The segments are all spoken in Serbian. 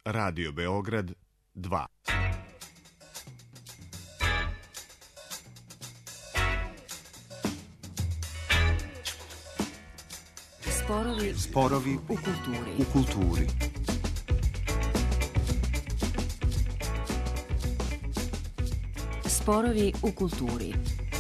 Radio Beograd 2. Sporovi u kulturi. Sporovi u kulturi.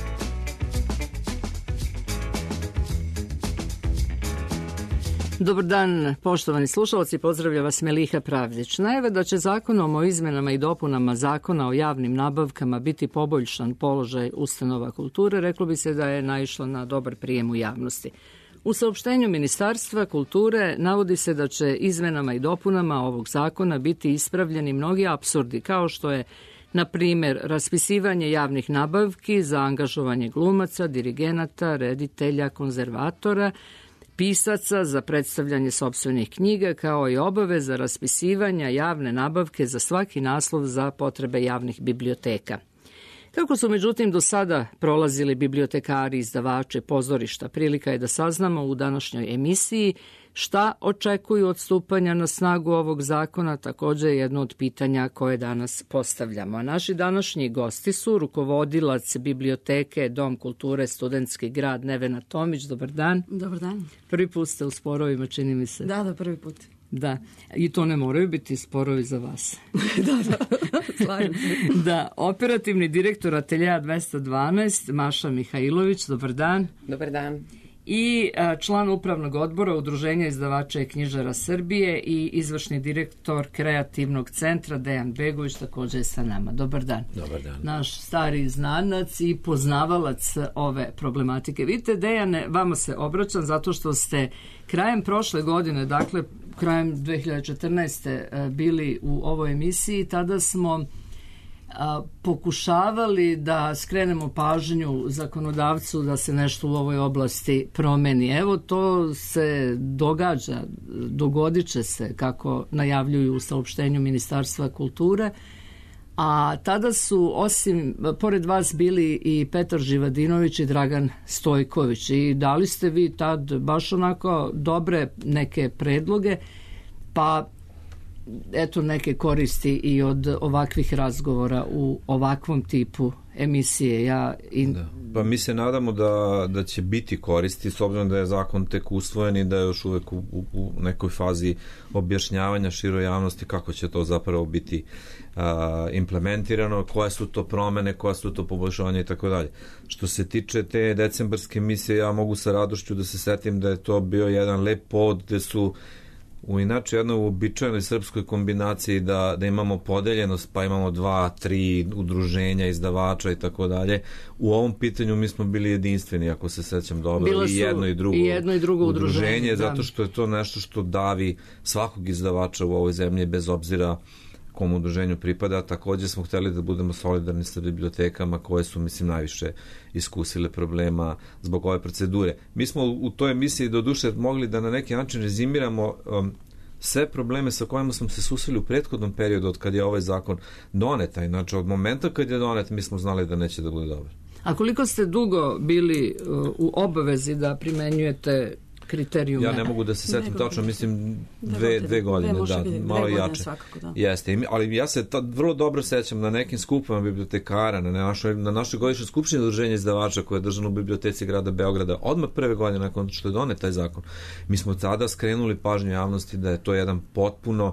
Dobar dan, poštovani slušalci, pozdravlja vas Meliha Pravdić. Najave da će zakonom o izmenama i dopunama Zakona o javnim nabavkama biti poboljšan položaj ustanova kulture, reklo bi se da je naišlo na dobar prijem u javnosti. U saopštenju Ministarstva kulture navodi se da će izmenama i dopunama ovog zakona biti ispravljeni mnogi apsurdi, kao što je, na primjer, raspisivanje javnih nabavki za angažovanje glumaca, dirigenata, reditelja, konzervatora, pisaca za predstavljanje sopstvenih knjiga, kao i obaveza raspisivanja javne nabavke za svaki naslov za potrebe javnih biblioteka. Kako su međutim do sada prolazili bibliotekari, izdavači, pozorišta, prilika je da saznamo u današnjoj emisiji šta očekuju od stupanja na snagu ovog zakona, također jedno od pitanja koje danas postavljamo. A naši današnji gosti su rukovodilac biblioteke Dom kulture Studentski grad Nevena Tomić. Dobar dan. Dobar dan. Prvi put ste u sporovima, čini mi se. Da, prvi put. Da, i to ne moraju biti sporovi za vas. da, slavim se. Da, operativni direktor Ateljeja 212, Maša Mihajlović, dobar dan. Dobar dan. I član upravnog odbora Udruženja izdavača i knjižara Srbije i izvršni direktor kreativnog centra Dejan Begović također je sa nama. Dobar dan. Dobar dan. Naš stari znanac i poznavalac ove problematike. Vidite, Dejane, vama se obraćam zato što ste krajem prošle godine, dakle krajem 2014. bili u ovoj emisiji. Tada smo pokušavali da skrenemo pažnju zakonodavcu da se nešto u ovoj oblasti promeni. Evo, to se događa, dogodit će se, kako najavljuju u saopštenju Ministarstva kulture, a tada su, pored vas, bili i Petar Živadinović i Dragan Stojković, i dali ste vi tad baš onako dobre neke predloge, pa eto neke koristi i od ovakvih razgovora u ovakvom tipu emisije. Pa mi se nadamo da će biti koristi, s obzirom da je zakon tek usvojen i da je još uvek u nekoj fazi objašnjavanja široj javnosti kako će to zapravo biti implementirano, koje su to promene, koja su to poboljšanja i tako dalje. Što se tiče te decembarske emisije, ja mogu sa radošću da se setim da je to bio jedan lep povod gde su u inače jednoj uobičajenoj srpskoj kombinaciji da imamo podeljenost, pa imamo 2-3 udruženja izdavača i tako dalje. U ovom pitanju mi smo bili jedinstveni, ako se sećam dobro, i jedno i drugo udruženje, zato što je to nešto što davi svakog izdavača u ovoj zemlji, bez obzira kom udruženju pripada. Također smo hteli da budemo solidarni sa bibliotekama koje su, mislim, najviše iskusile problema zbog ove procedure. Mi smo u toj emisiji do duše mogli da na neki način rezimiramo sve probleme sa kojima smo se susreli u prethodnom periodu od kad je ovaj zakon donet. Znači, od momenta kad je donet mi smo znali da neće da bude dobar. A koliko ste dugo bili u obavezi da primenjujete kriterijume? Ja ne mogu da se setim tačno, mislim dve godine, malo jače. Jeste, ali ja se vrlo dobro sećam na nekim skupama bibliotekara, na našoj godišnjoj skupštini udruženja izdavača koja je držana u biblioteci grada Beograda, odmah prve godine nakon što je donet taj zakon. Mi smo tada skrenuli pažnju javnosti da je to jedan potpuno,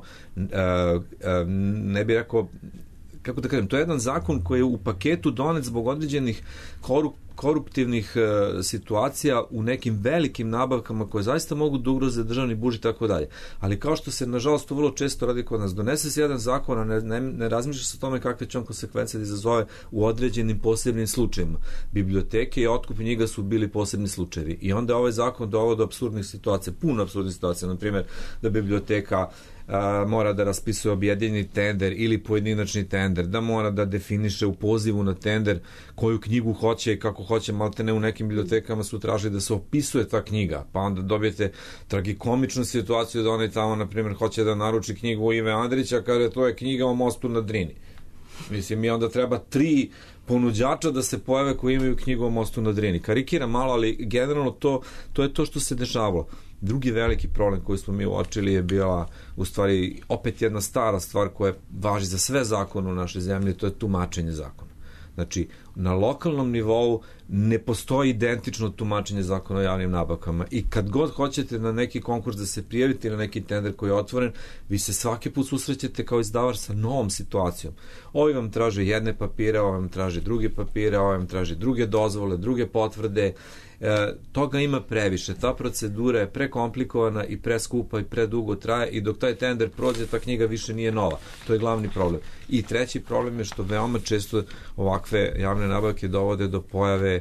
ne bih rekao, kako da kažem, to je jedan zakon koji je u paketu donet zbog određenih koruptivnih situacija u nekim velikim nabavkama koje zaista mogu da ugroze državni budžet i tako dalje. Ali kao što se nažalost to vrlo često radi kod nas, donese se jedan zakon, a ne razmišlja se o tome kakve će on konsekvence da izazove u određenim posebnim slučajima. Biblioteke i otkup knjiga su bili posebni slučajevi i onda ovaj zakon dovodi do apsurdnih situacija, puno apsurdnih situacija, na primjer da biblioteka mora da raspisuje objedinjeni tender ili pojedinačni tender, da mora da definiše u pozivu na tender koju knjigu hoće i kako hoće. Maltene u nekim bibliotekama su tražili da se opisuje ta knjiga, pa onda dobijete tragikomičnu situaciju da onaj tamo, na primjer, hoće da naruči knjigu Ive Andrića, kada to je knjiga o mostu na Drini. Mislim, i onda treba 3 ponuđača da se pojave koji imaju knjigu o mostu na Drini. Karikiram malo, ali generalno to je to što se dešavalo. Drugi veliki problem koji smo mi uočili je bila u stvari opet jedna stara stvar koja važi za sve zakone u našoj zemlji, to je tumačenje zakona. Znači, na lokalnom nivou ne postoji identično tumačenje zakona o javnim nabavkama i kad god hoćete na neki konkurs da se prijavite na neki tender koji je otvoren, vi se svaki put susrećete kao izdavač sa novom situacijom. Ovi vam traže jedne papire, ovi vam traže druge papire, ovi vam traže druge dozvole, druge potvrde. Toga ima previše. Ta procedura je prekomplikovana i preskupa i predugo traje i dok taj tender prođe, ta knjiga više nije nova. To je glavni problem. I treći problem je što veoma često ovakve javne nabavke dovode do pojave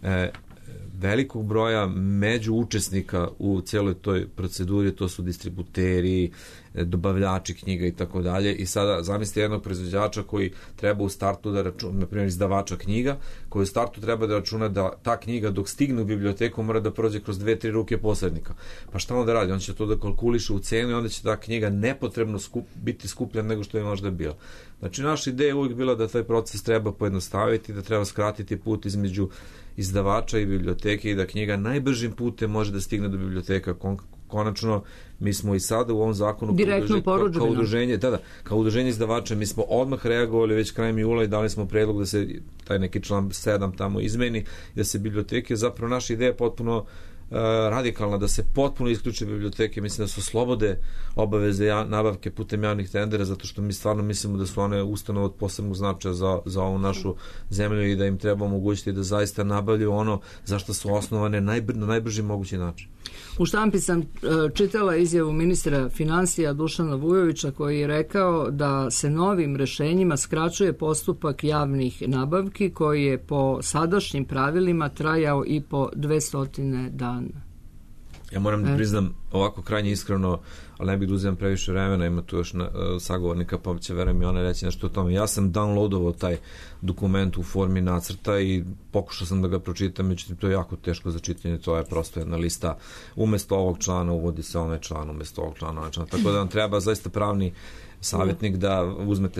velikog broja među učesnika u cijeloj toj proceduri, to su distributeri, dobavljači knjiga i tako dalje. I sada zamislite jednog proizvođača koji treba u startu da računa, na primjer izdavača knjiga, koji u startu treba da računa da ta knjiga dok stigne u biblioteku mora da prođe kroz 2-3 ruke posrednika. Pa šta on da radi? On će to da kalkuliše u cenu i onda će ta knjiga nepotrebno biti skupljena nego što je možda bila. Znači, naša ideja je uvijek bila da taj proces treba pojednostaviti, da treba skratiti put između izdavača i biblioteke i da knjiga najbržim putem može da stigne do biblioteka. Konačno, mi smo i sada u ovom zakonu kao udruženje izdavača, mi smo odmah reagovali već krajem jula i dali smo predlog da se taj neki član 7 tamo izmeni i da se biblioteke, zapravo naša ideja je potpuno radikalna, da se potpuno isključe biblioteke. Mislim da su slobode obaveze nabavke putem javnih tendera, zato što mi stvarno mislimo da su one ustanove od posebnog značaja za ovu našu zemlju i da im treba omogućiti da zaista nabavljaju ono zašto su osnovane na najbrži mogući način. U štampi sam čitala izjavu ministra finansija Dušana Vujovića koji je rekao da se novim rešenjima skraćuje postupak javnih nabavki koji je po sadašnjim pravilima trajao i po 200 dana. Ja moram da priznam ovako krajnje iskreno, ali ne bih da uzimam previše vremena, ima tu još sagovornika, pa će verujem i ona reći nešto o tome. Ja sam downloadovao taj dokument u formi nacrta i pokušao sam da ga pročitam, međutim to je jako teško za čitanje, to je prosto jedna lista, umesto ovog člana uvodi se onaj član, umesto ovog člana onaj član, tako da vam treba zaista pravni savjetnik da uzmete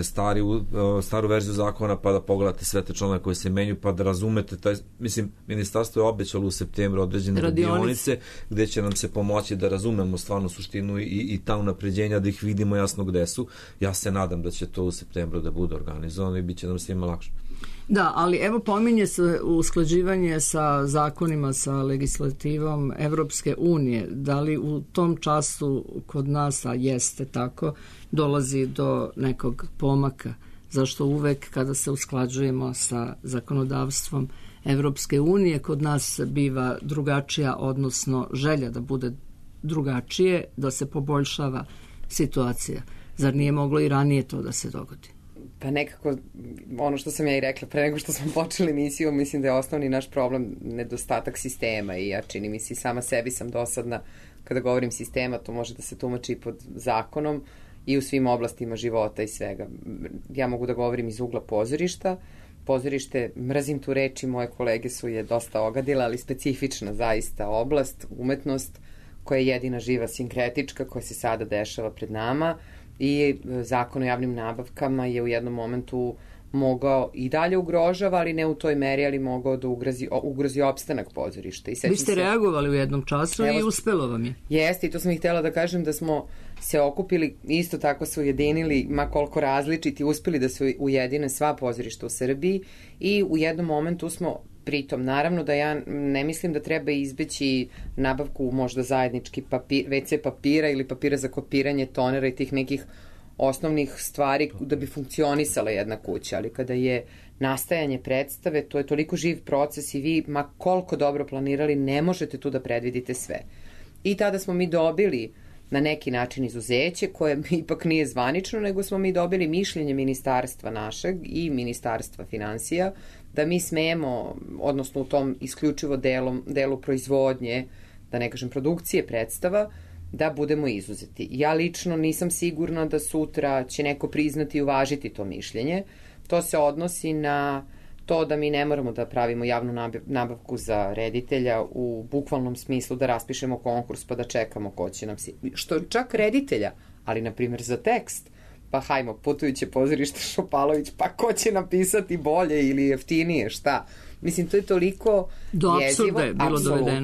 staru verziju zakona pa da pogledate sve te članove koje se menju pa da razumete mislim, ministarstvo je obećalo u septembru određene radionice gde će nam se pomoći da razumemo stvarno suštinu i ta unapređenja, da ih vidimo jasno gde su. Ja se nadam da će to u septembru da bude organizovano i bit će nam svima lakše. Da, ali evo pominje se usklađivanje sa zakonima, sa legislativom Evropske unije. Da li u tom času kod nas, a jeste tako, dolazi do nekog pomaka? Zašto uvek kada se usklađujemo sa zakonodavstvom Evropske unije kod nas biva drugačija, odnosno želja da bude drugačije, da se poboljšava situacija? Zar nije moglo i ranije to da se dogodi? Pa nekako, ono što sam ja i rekla pre nego što smo počeli emisiju, mislim da je osnovni naš problem nedostatak sistema i ja čini mi se i sama sebi sam dosadna kada govorim sistema, to može da se tumači i pod zakonom i u svim oblastima života i svega. Ja mogu da govorim iz ugla pozorišta. Pozorište, mrzim tu reč i moje kolege su je dosta ogadile, ali specifična zaista oblast, umetnost koja je jedina živa sinkretička koja se sada dešava pred nama i zakon o javnim nabavkama je u jednom momentu mogao i dalje ugrožava, ali ne u toj meri, ali mogao da ugrozi opstanak pozorišta. Vi ste reagovali u jednom času i uspelo vam je. Jeste, i to sam i htjela da kažem da smo se okupili, isto tako se ujedinili, ma koliko različiti, uspeli da se ujedine sva pozorišta u Srbiji i u jednom momentu smo, pritom naravno da ja ne mislim da treba izbeći nabavku možda zajednički WC papira ili papira za kopiranje tonera i tih nekih osnovnih stvari da bi funkcionisala jedna kuća, ali kada je nastajanje predstave, to je toliko živ proces i vi, ma koliko dobro planirali, ne možete tu da predvidite sve. I tada smo mi dobili na neki način izuzeće, koje ipak nije zvanično, nego smo mi dobili mišljenje ministarstva našeg i ministarstva finansija, da mi smemo, odnosno u tom isključivo delu proizvodnje, da ne kažem produkcije predstava, da budemo izuzeti. Ja lično nisam sigurna da sutra će neko priznati i uvažiti to mišljenje. To se odnosi na to da mi ne moramo da pravimo javnu nabavku za reditelja u bukvalnom smislu da raspišemo konkurs pa da čekamo ko će nam što čak reditelja, ali na primjer za tekst, pa hajmo, putujuće pozorište Šopalović, pa ko će napisati bolje ili jeftinije, šta? Mislim, to je toliko jezivo, apsolutno.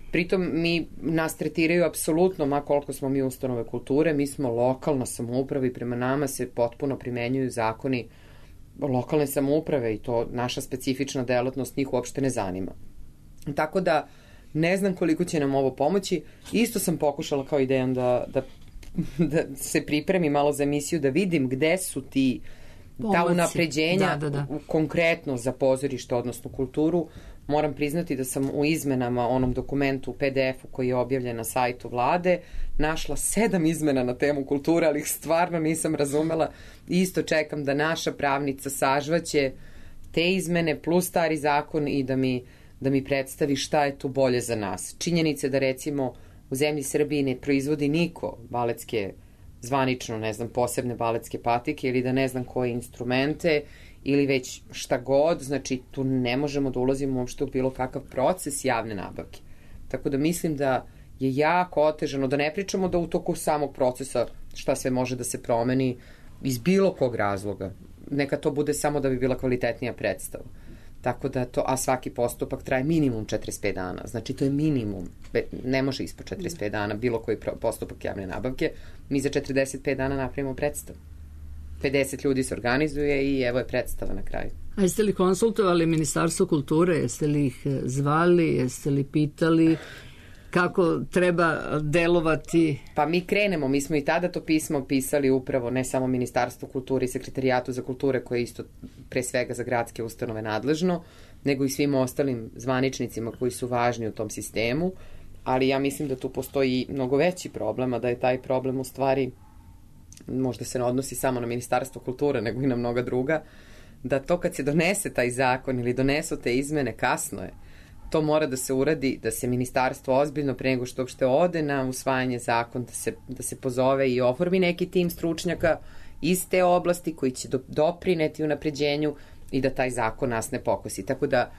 Pritom nas tretiraju apsolutno, ma koliko smo mi ustanove kulture, mi smo lokalna samouprava i prema nama se potpuno primenjuju zakoni lokalne samouprave i to naša specifična delatnost njih uopšte ne zanima. Tako da ne znam koliko će nam ovo pomoći. Isto sam pokušala kao Dejan da se pripremi malo za emisiju, da vidim gde su ta unapređenja konkretno za pozorište, odnosno kulturu. Moram priznati da sam u izmenama, onom dokumentu, PDF-u koji je objavljen na sajtu vlade, našla 7 izmena na temu kulture, ali ih stvarno nisam razumela. Isto čekam da naša pravnica sažvaće te izmene plus stari zakon i da mi predstavi šta je tu bolje za nas. Činjenice da recimo u zemlji Srbiji ne proizvodi niko baletske, zvanično, ne znam, posebne baletske patike ili da ne znam koje instrumente ili već šta god, znači tu ne možemo da ulazimo uopšte u bilo kakav proces javne nabavke. Tako da mislim da je jako otežano, da ne pričamo da u toku samog procesa šta sve može da se promeni iz bilo kog razloga. Neka to bude samo da bi bila kvalitetnija predstava. Tako da to, a svaki postupak traje minimum 45 dana. Znači to je minimum. Ne može ispod 45 dana bilo koji postupak javne nabavke. Mi za 45 dana napravimo predstavu. 50 ljudi se organizuje i evo je predstava na kraju. A jeste li konsultovali Ministarstvo kulture? Jeste li ih zvali? Jeste li pitali kako treba delovati? Pa mi krenemo, mi smo i tada to pismo pisali upravo ne samo Ministarstvu kulture i Sekretarijatu za kulture koje je isto pre svega za gradske ustanove nadležno, nego i svim ostalim zvaničnicima koji su važni u tom sistemu, ali ja mislim da tu postoji mnogo veći problem, a da je taj problem u stvari možda se ne odnosi samo na Ministarstvo kulture, nego i na mnoga druga, da to kad se donese taj zakon ili donesu te izmene, kasno je. To mora da se uradi, da se ministarstvo ozbiljno pre nego što uopšte ode na usvajanje zakon, da se pozove i oformi neki tim stručnjaka iz te oblasti koji će doprineti unapređenju i da taj zakon nas ne pokosi. Tako da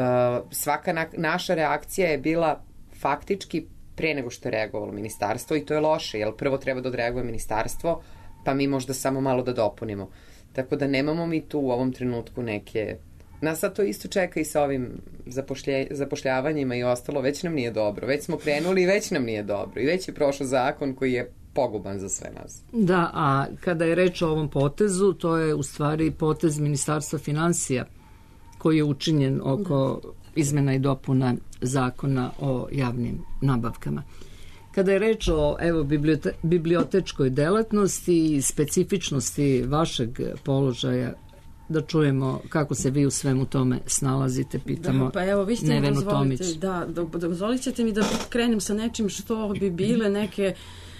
svaka naša reakcija je bila faktički pre nego što je reagovalo ministarstvo i to je loše, jer prvo treba da odreaguje ministarstvo, pa mi možda samo malo da dopunimo. Tako da nemamo mi tu u ovom trenutku neke... Nas sad to isto čeka i sa ovim zapošljavanjima i ostalo, već nam nije dobro. Već smo krenuli i već nam nije dobro. I već je prošao zakon koji je poguban za sve nas. Da, a kada je reč o ovom potezu, to je u stvari potez Ministarstva finansija koji je učinjen oko izmena i dopuna zakona o javnim nabavkama. Kada je reč o bibliotečkoj delatnosti i specifičnosti vašeg položaja, da čujemo kako se vi u svemu tome snalazite, pitamo Nevenu Tomić. Dozvolit ćete mi da krenem sa nečim što bi bile neke,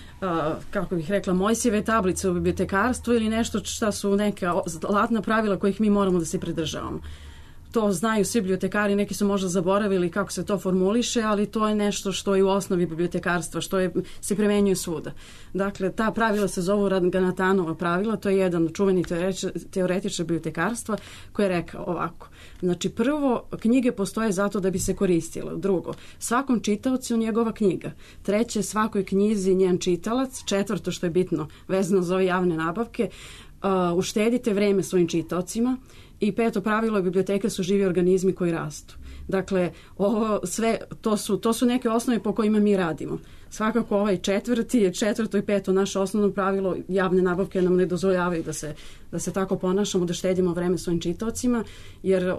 kako bih rekla, Mojsijeve tablice u bibliotekarstvu ili nešto šta su neka zlatna pravila kojih mi moramo da se pridržavamo. To znaju svi bibliotekari, neki su možda zaboravili kako se to formuliše, ali to je nešto što je u osnovi bibliotekarstva, se primenjuje svuda. Dakle, ta pravila se zovu Ranganatanova pravila, to je jedan čuveni teoretičar bibliotekarstva koji je rekao ovako. Znači, prvo, knjige postoje zato da bi se koristile. Drugo, svakom čitaocu njegova knjiga. Treće, svakoj knjizi njen čitalac. Četvrto, što je bitno vezano za ove javne nabavke, uštedite vreme svojim čitaocima. I peto pravilo, biblioteke su živi organizmi koji rastu. Dakle, ovo sve, to su neke osnove po kojima mi radimo. Svakako ovaj četvrto i peto naše osnovno pravilo, javne nabavke nam ne dozvoljavaju da se tako ponašamo, da štedimo vreme svojim čitaocima, jer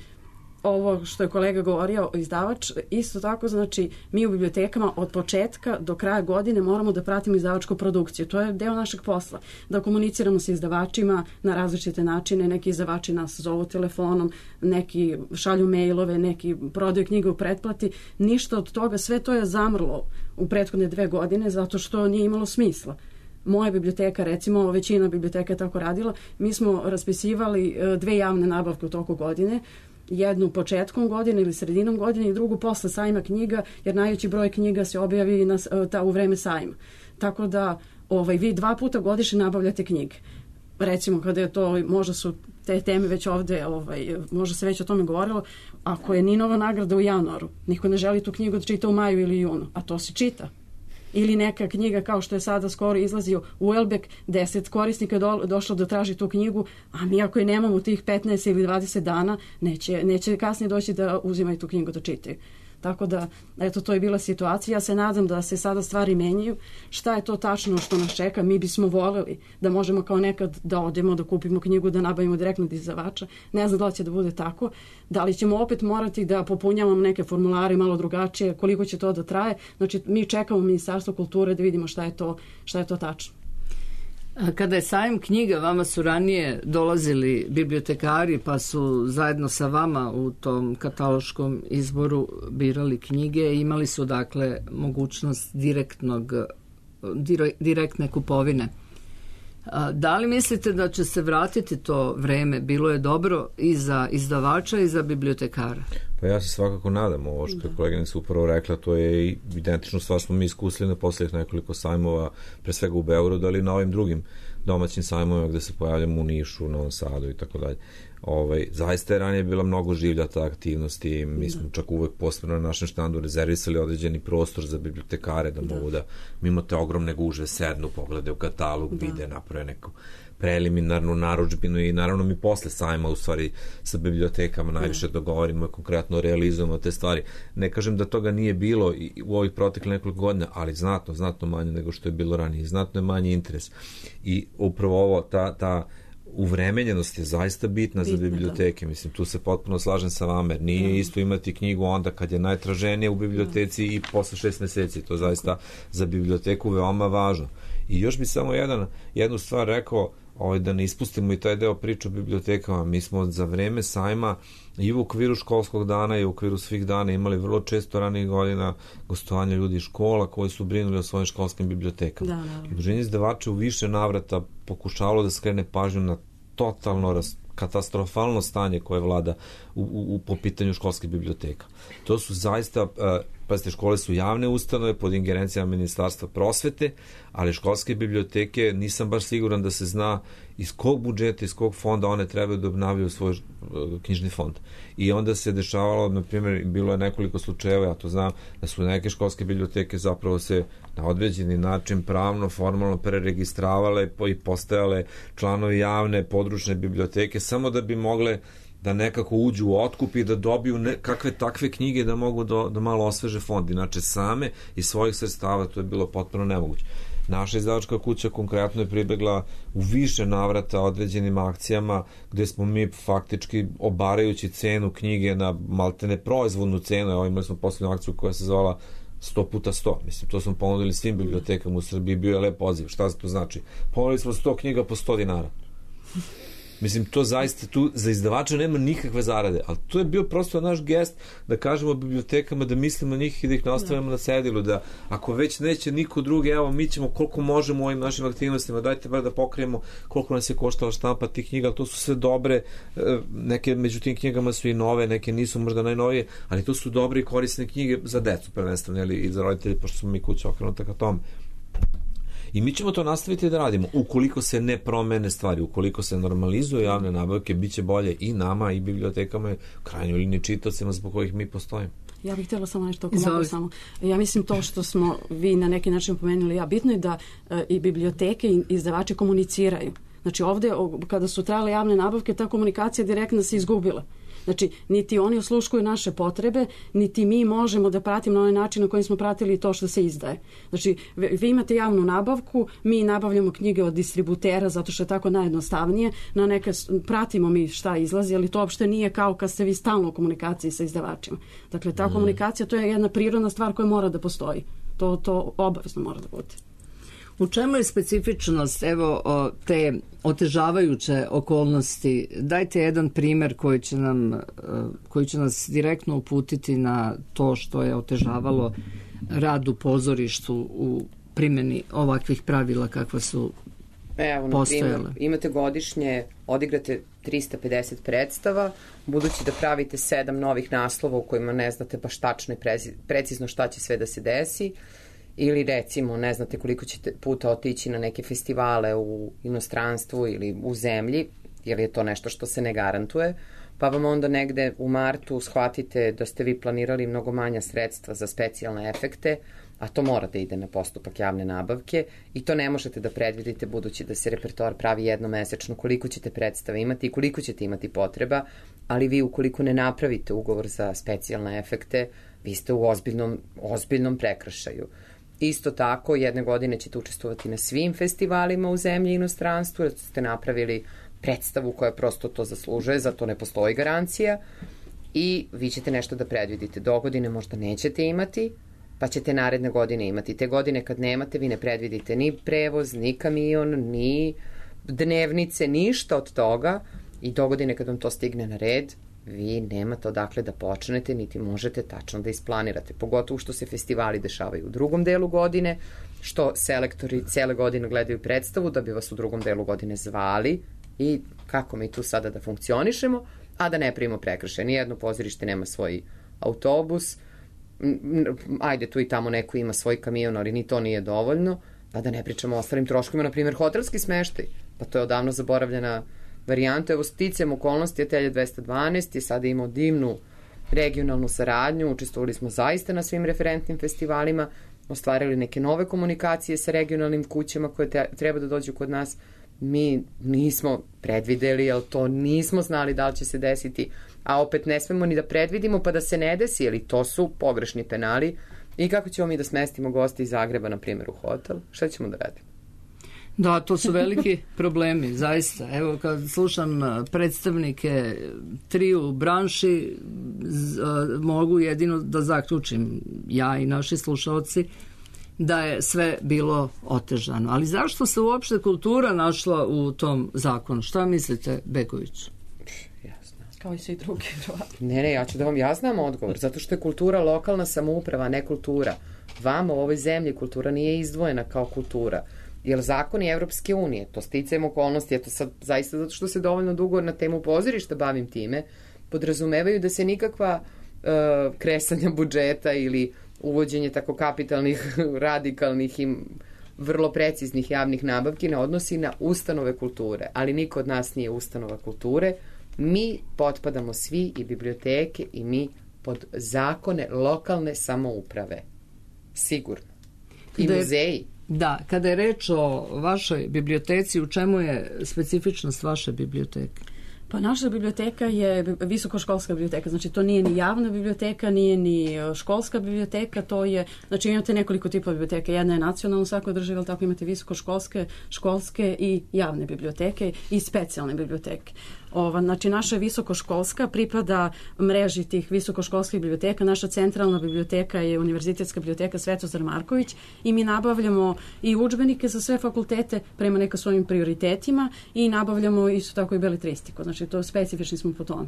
ovo što je kolega govorio, izdavač, isto tako, znači mi u bibliotekama od početka do kraja godine moramo da pratimo izdavačku produkciju. To je deo našeg posla. Da komuniciramo sa izdavačima na različite načine. Neki izdavači nas zovu telefonom, neki šalju mailove, neki prodaju knjige u pretplati. Ništa od toga, sve to je zamrlo u prethodne 2 godine zato što nije imalo smisla. Moja biblioteka, recimo, većina biblioteka je tako radila, mi smo raspisivali 2 javne nabavke u toku godine, jednu početkom godine ili sredinom godine i drugu posle sajma knjiga, jer najveći broj knjiga se objavi u vreme sajma. Tako da vi 2 puta godišnje nabavljate knjige. Recimo, kada je to, možda su te teme već ovde, možda se već o tome govorilo, ako je Ninova nagrada u januaru, niko ne želi tu knjigu da čita u maju ili junu, a to se čita. Ili neka knjiga kao što je sada skoro izlazio Uelbek, 10 korisnika je došlo da traži tu knjigu, a mi ako je nemamo u tih 15 ili 20 dana, neće kasnije doći da uzimaju tu knjigu da čitaju. Tako da, eto, to je bila situacija. Ja se nadam da se sada stvari menjaju. Šta je to tačno što nas čeka? Mi bismo voljeli da možemo kao nekad da odemo, da kupimo knjigu, da nabavimo direktno od izdavača. Ne znam da li će da bude tako. Da li ćemo opet morati da popunjavamo neke formulare malo drugačije, koliko će to da traje. Znači, mi čekamo Ministarstvo kulture da vidimo šta je to tačno. Kada je sajam knjiga, vama su ranije dolazili bibliotekari pa su zajedno sa vama u tom kataloškom izboru birali knjige i imali su dakle mogućnost direktne kupovine. Da li mislite da će se vratiti to vreme? Bilo je dobro i za izdavača i za bibliotekara? Pa ja se svakako nadam, ovo što je koleginica upravo rekla, to je identično stvar smo mi iskusili na posljednjih nekoliko sajmova, pre svega u Beogradu, ali i na ovim drugim domaćim sajmovima gde se pojavljamo u Nišu, Novom Sadu i tako dalje. Zaista je ranije bila mnogo življa ta aktivnost i mi smo čak uvek posebno na našem štandu rezervisali određeni prostor za bibliotekare da mogu da mimo te ogromne gužve sednu, poglede u katalog, vide, naprave neku preliminarnu narudžbinu i naravno mi posle sajma u stvari sa bibliotekama najviše dogovorimo i konkretno realizujemo te stvari. Ne kažem da toga nije bilo u ovih protekle nekoliko godina, ali znatno manje nego što je bilo ranije. Znatno je manji interes. I upravo ovo, ta uvremenjenost je zaista bitna za biblioteke. Mislim, tu se potpuno slažem sa vama, jer nije isto imati knjigu onda kad je najtraženije u biblioteci i posle 6 meseci. To zaista za biblioteku veoma važno. I još bi samo jednu stvar rekao, da ne ispustimo i taj deo priče o bibliotekama. Mi smo za vreme sajma i u okviru školskog dana i u okviru svih dana imali vrlo često ranih godina gostovanja ljudi iz škola koji su brinuli o svojim školskim bibliotekama. Udruženje izdavača u više navrata pokušavalo da skrene pažnju na totalno katastrofalno stanje koje vlada po pitanju školskih biblioteka. To su zaista, pazite, škole su javne ustanove pod ingerencijama Ministarstva prosvete, ali školske biblioteke nisam baš siguran da se zna iz kog budžeta, iz kog fonda one trebaju da obnavljaju svoj knjižni fond. I onda se dešavalo, na primjer, bilo je nekoliko slučajeva, ja to znam, da su neke školske biblioteke zapravo se na određeni način pravno, formalno preregistravale i postajale članovi javne područne biblioteke samo da bi mogle da nekako uđu u otkup i da dobiju kakve takve knjige da mogu da malo osveže fond. Inače same iz svojih sredstava to je bilo potpuno nemoguće. Naša izdavačka kuća konkretno je pribegla u više navrata određenim akcijama gde smo mi faktički obarajući cenu knjige na maltene proizvodnu cenu. Evo, imali smo poslednju akciju koja se zvala 100x100. Mislim, to smo ponudili svim bibliotekama u Srbiji, bio je lep poziv. Šta to znači? Ponudili smo 100 knjiga po 100 dinara. Mislim, to zaista tu za izdavača nema nikakve zarade, ali to je bio prosto naš gest da kažemo bibliotekama da mislimo na njih i da ih nastavimo na cedilu, da ako već neće niko drugi, evo mi ćemo koliko možemo u ovim našim aktivnostima, dajte bar da pokrijemo koliko nas je koštala štampa tih knjiga, ali to su sve dobre, neke među tim knjigama su i nove, neke nisu možda najnovije, ali to su dobre i korisne knjige za decu prvenstveno i za roditelje, pošto smo mi kuća okrenuta ka tome. I mi ćemo to nastaviti da radimo. Ukoliko se ne promene stvari, ukoliko se normalizuju javne nabavke, bit će bolje i nama i bibliotekama, krajnjoj liniji čitaocima zbog kojih mi postojimo. Ja bih htjela samo nešto samo. Ja mislim to što smo vi na neki način pomenuli, bitno je da i biblioteke i izdavači komuniciraju. Znači ovdje kada su trajale javne nabavke, ta komunikacija direktno se izgubila. Znači, niti oni osluškuju naše potrebe, niti mi možemo da pratimo na onaj način na koji smo pratili to što se izdaje. Znači, vi imate javnu nabavku, mi nabavljamo knjige od distributera zato što je tako najjednostavnije, pratimo mi šta izlazi, ali to uopšte nije kao kad ste vi stalno u komunikaciji sa izdavačima. Dakle, ta komunikacija, to je jedna prirodna stvar koja mora da postoji. To obavezno mora da bude. U čemu je specifičnost te otežavajuće okolnosti? Dajte jedan primjer koji će nas direktno uputiti na to što je otežavalo rad u pozorištu u primjeni ovakvih pravila kakva su postojale. Na primjer, imate godišnje, odigrate 350 predstava, budući da pravite 7 novih naslova u kojima ne znate baš tačno i precizno šta će sve da se desi, ili recimo ne znate koliko ćete puta otići na neke festivale u inostranstvu ili u zemlji, jer je to nešto što se ne garantuje, pa vam onda negde u martu shvatite da ste vi planirali mnogo manja sredstva za specijalne efekte, a to mora da ide na postupak javne nabavke i to ne možete da predvidite budući da se repertoar pravi jednomesečno, koliko ćete predstave imati i koliko ćete imati potreba, ali vi ukoliko ne napravite ugovor za specijalne efekte, vi ste u ozbiljnom prekršaju. Isto tako, jedne godine ćete učestvovati na svim festivalima u zemlji i inostranstvu, jer ste napravili predstavu koja prosto to zaslužuje, za to ne postoji garancija i vi ćete nešto da predvidite. Dogodine možda nećete imati, pa ćete naredne godine imati. Te godine kad nemate, vi ne predvidite ni prevoz, ni kamion, ni dnevnice, ništa od toga i dogodine kad vam to stigne na red, vi nemate odakle da počnete, niti možete tačno da isplanirate. Pogotovo što se festivali dešavaju u drugom delu godine, što selektori cele godine gledaju predstavu da bi vas u drugom delu godine zvali i kako mi tu sada da funkcionišemo, a da ne primimo prekršaj. Nijedno pozorište nema svoj autobus, ajde tu i tamo neko ima svoj kamion, ali ni to nije dovoljno, a da ne pričamo o ostalim troškovima, na primjer hotelski smeštaj, pa to je odavno zaboravljena varijanta. Evo, sticajem okolnosti Atelje 212 je sada imao divnu regionalnu saradnju, učestvovali smo zaista na svim referentnim festivalima, ostvarili neke nove komunikacije sa regionalnim kućama koje treba da dođu kod nas. Mi nismo predvideli, jer to nismo znali da li će se desiti, a opet ne smemo ni da predvidimo pa da se ne desi, jer to su pogrešni penali. I kako ćemo mi da smestimo goste iz Zagreba, na primjer, u hotel? Šta ćemo da radimo? Da, to su veliki problemi, zaista. Evo, kad slušam predstavnike triju branši, mogu jedino da zaključim, ja i naši slušalci, da je sve bilo otežano. Ali zašto se uopšte kultura našla u tom zakonu? Šta mislite, Begović? Kao i svi drugi. Ne, ja znam odgovor. Zato što je kultura lokalna samouprava, a ne kultura. Vama u ovoj zemlji kultura nije izdvojena kao kultura. Jer zakoni Evropske unije, to sticajem okolnosti, eto sad zaista zato što se dovoljno dugo na temu pozorišta bavim time, podrazumevaju da se nikakva kresanja budžeta ili uvođenje tako kapitalnih, radikalnih i vrlo preciznih javnih nabavki ne odnosi na ustanove kulture. Ali niko od nas nije ustanova kulture. Mi potpadamo svi i biblioteke i mi pod zakone lokalne samouprave. Sigurno. I muzeji. Da, kada je reč o vašoj biblioteci, u čemu je specifičnost vaše biblioteke? Pa naša biblioteka je visokoškolska biblioteka, znači to nije ni javna biblioteka, nije ni školska biblioteka, to je, znači imate nekoliko tipa biblioteke, jedna je nacionalna u svakoj državi, ali tako imate visokoškolske, školske i javne biblioteke i specijalne biblioteke. Znači naša visokoškolska pripada mreži tih visokoškolskih biblioteka. Naša centralna biblioteka je Univerzitetska biblioteka Svetozar Marković i mi nabavljamo i udžbenike za sve fakultete prema neka svojim prioritetima i nabavljamo isto tako i beletristiku. Znači to specifični smo po tome.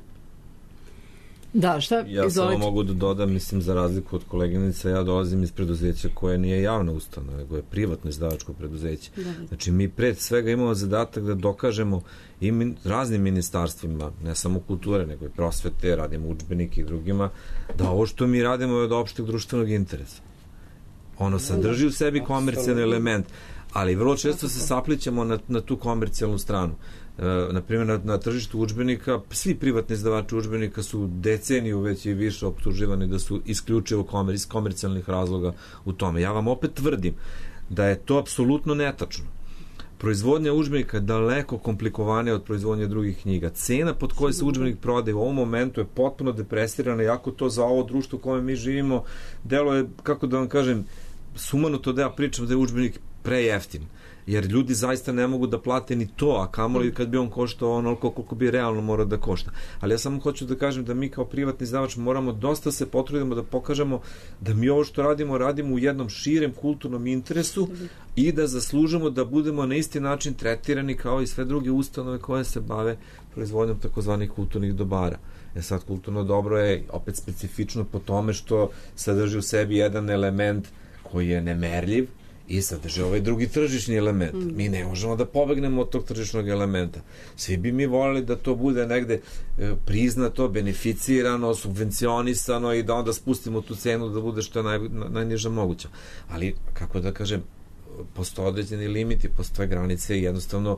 Da, šta? Ja samo mogu da dodam, mislim, za razliku od koleginica, ja dolazim iz preduzeća koje nije javna ustanova, nego je privatno izdavačko preduzeće. Znači, mi pred svega imamo zadatak da dokažemo i raznim ministarstvima, ne samo kulture, nego i prosvete, radimo udžbenike i drugima, da ovo što mi radimo je od opšteg društvenog interesa. Ono sadrži u sebi komercijalni element, ali vrlo često se saplićemo na tu komercijalnu stranu. Na primjer, na tržištu udžbenika, svi privatni izdavači udžbenika su deceniju već i više optuživani da su isključivo iz komercijalnih razloga u tome. Ja vam opet tvrdim da je to apsolutno netačno. Proizvodnja udžbenika je daleko komplikovanija od proizvodnje drugih knjiga. Cena pod kojoj se udžbenik prodaje u ovom momentu je potpuno depresirana, jako to za ovo društvo u kojem mi živimo delo je, kako da vam kažem, sumanuto da ja pričam da je udžbenik prejeftin, jer ljudi zaista ne mogu da plate ni to, a kamoli kad bi on koštao onoliko koliko bi realno morao da košta. Ali ja samo hoću da kažem da mi kao privatni izdavač moramo dosta se potrudimo da pokažemo da mi ovo što radimo u jednom širem kulturnom interesu i da zaslužimo da budemo na isti način tretirani kao i sve druge ustanove koje se bave proizvodnjom takozvanih kulturnih dobara. Sad, kulturno dobro je opet specifično po tome što sadrži u sebi jedan element koji je nemerljiv i sadrži ovaj drugi tržišni element. Mi ne možemo da pobegnemo od tog tržišnog elementa. Svi bi mi voljeli da to bude negde priznato, beneficirano, subvencionisano i da onda spustimo tu cenu da bude što je najniža moguća. Ali, kako da kažem, postoje određeni limiti, postoje granice i jednostavno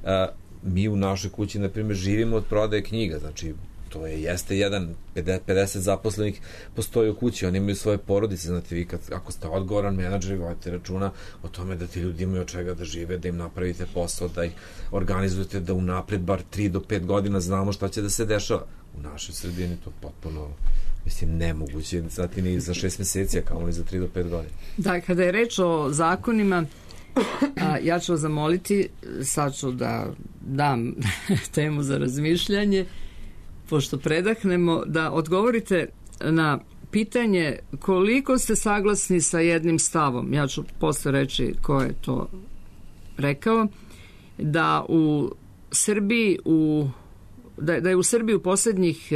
mi u našoj kući, na primjer, živimo od prodaje knjiga. Znači, to jeste jedan 50 zaposlenih postoji u kući, oni imaju svoje porodice, znate vi ako ste odgovoran menadžer i vodite računa o tome da ti ljudi imaju od čega da žive, da im napravite posao, da ih organizujete, da unapred bar 3 do 5 godina znamo šta će da se dešava. U našoj sredini to potpuno Mislim, nemoguće, sad ti ni za 6 meseci, a kao li za 3 do 5 godina. Da, kada je reč o zakonima, ja ću vas zamoliti, sad ću da dam temu za razmišljanje, pošto predahnemo, da odgovorite na pitanje koliko ste saglasni sa jednim stavom. Ja ću posle reći ko je to rekao, da u Srbiji da je u Srbiji u poslednjih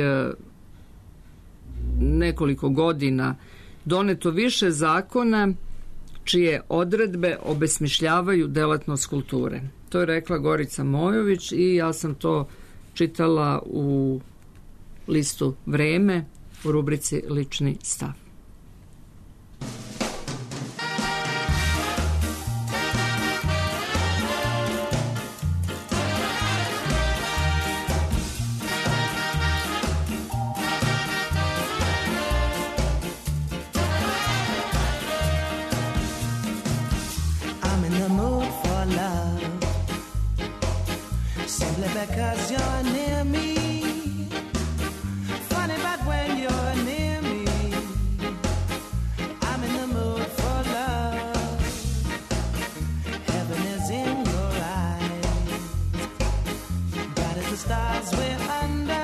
nekoliko godina doneto više zakona čije odredbe obesmišljavaju delatnost kulture. To je rekla Gorica Mojović i ja sam to čitala u listu Vreme u rubrici Lični stav. Because you're near me, funny but when you're near me, I'm in the mood for love. Heaven is in your eyes, bright as the stars we're under,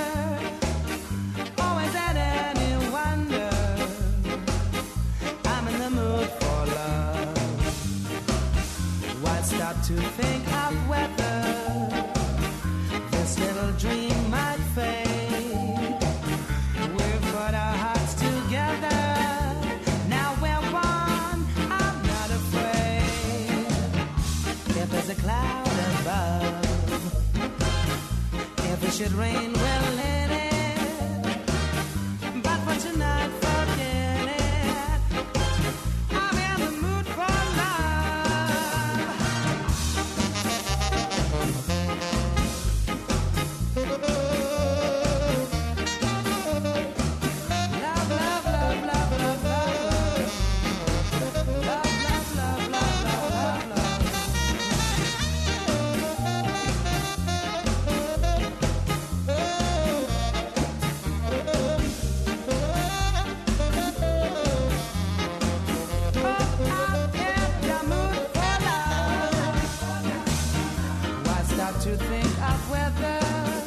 always at any wonder. I'm in the mood for love. Why stop to think of weather? Little dream might fade. We've put our hearts together. Now we're one. I'm not afraid. If there's a cloud above, if it should rain, we'll let it. But for tonight, forget it. I'm in the mood for love. To think of whether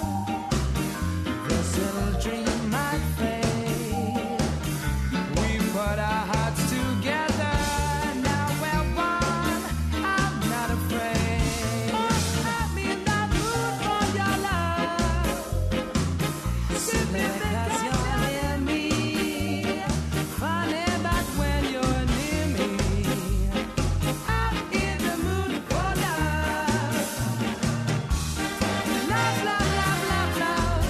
this little dream might fade. We put our hearts together. Now we're one. I'm not afraid. I'm in the mood for your love. Simply because you're near me. Funny but when you're near me, I'm in the mood for love. Love, love, love, love, love.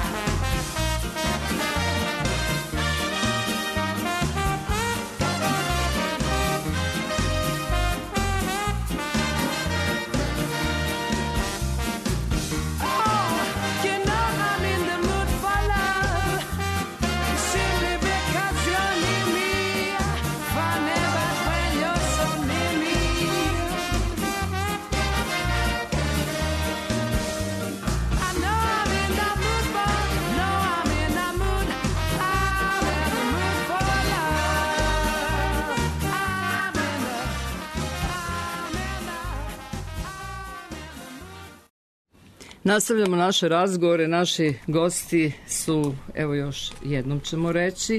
Oh, you know I'm in the mood for love. Simply because you're near me. Funny but when you're so near me. I know I'm in the mood for, no, I'm in the mood. I'm in the mood for love. I'm in the Nastavljamo naše razgovore. Naši gosti su, evo još jednom ćemo reći,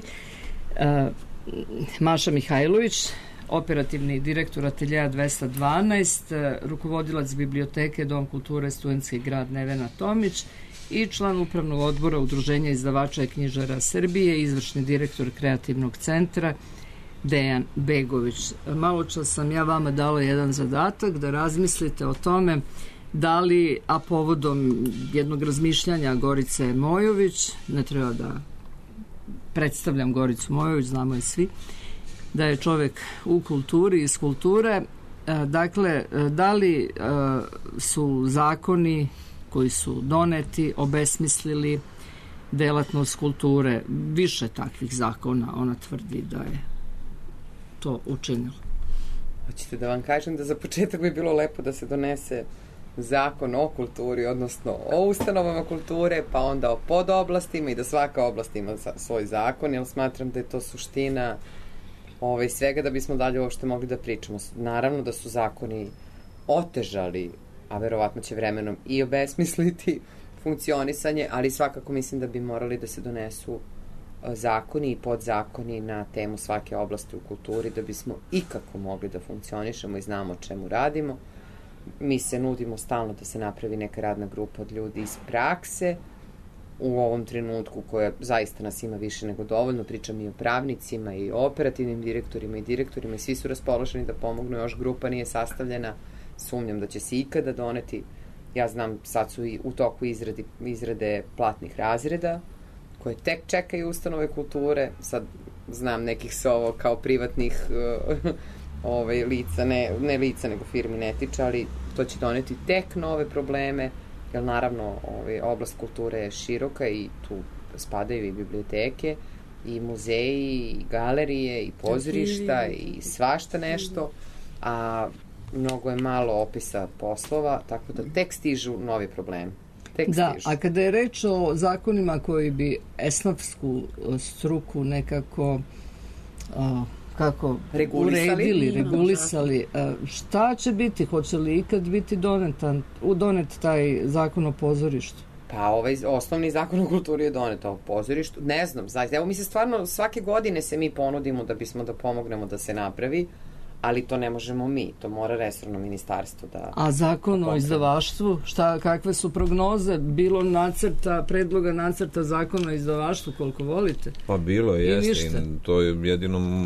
Maša Mihajlović, operativni direktor Ateljeja 212, rukovodilac biblioteke Dom kulture Studentski grad Nevena Tomić i član upravnog odbora Udruženja izdavača i knjižara Srbije, izvršni direktor kreativnog centra Dejan Begović. Malo čas sam ja vama dala jedan zadatak da razmislite o tome da li, a povodom jednog razmišljanja Gorice Mojović, ne treba da predstavljam Goricu Mojović, znamo je svi, da je čovek u kulturi, iz kulture. Dakle, da li su zakoni koji su doneti obesmislili delatnost kulture? Više takvih zakona ona tvrdi da je to učinila. Hoćete da vam kažem da za početak bi bilo lepo da se donese zakon o kulturi, odnosno o ustanovama kulture, pa onda o podoblastima i da svaka oblast ima svoj zakon, jer smatram da je to suština svega da bismo dalje uopšte mogli da pričamo. Naravno da su zakoni otežali, a verovatno će vremenom i obesmisliti funkcionisanje, ali svakako mislim da bi morali da se donesu zakoni i podzakoni na temu svake oblasti u kulturi da bismo ikako mogli da funkcionišemo i znamo o čemu radimo. Mi se nudimo stalno da se napravi neka radna grupa od ljudi iz prakse u ovom trenutku koja zaista nas ima više nego dovoljno. Pričam i o pravnicima i o operativnim direktorima i direktorima i svi su raspoloženi da pomognu. Još grupa nije sastavljena. Sumnjam da će se ikada doneti. Ja znam, sad su i u toku izrade platnih razreda koje tek čekaju ustanove kulture. Sad znam nekih se ovo kao privatnih lica, ne lica nego firmi ne tiče, ali to će doneti tek nove probleme, jer naravno oblast kulture je široka i tu spadaju i biblioteke i muzeji i galerije i pozorišta i svašta nešto, a mnogo je malo opisa poslova, tako da tek stižu novi problemi. Da, a kada je reč o zakonima koji bi esnafsku struku nekako regulisali, šta će biti? Hoće li ikad biti donet taj zakon o pozorištu? Pa osnovni zakon o kulturi je donet o pozorištu. Ne znam, zaista. Evo mi se stvarno svake godine se mi ponudimo da bismo da pomognemo da se napravi, ali to ne možemo mi, to mora resorno ministarstvo da... A zakon o izdavaštvu, kakve su prognoze? Bilo predloga nacrta zakona o izdavaštvu, koliko volite? Pa bilo je, jeste. To je jedino,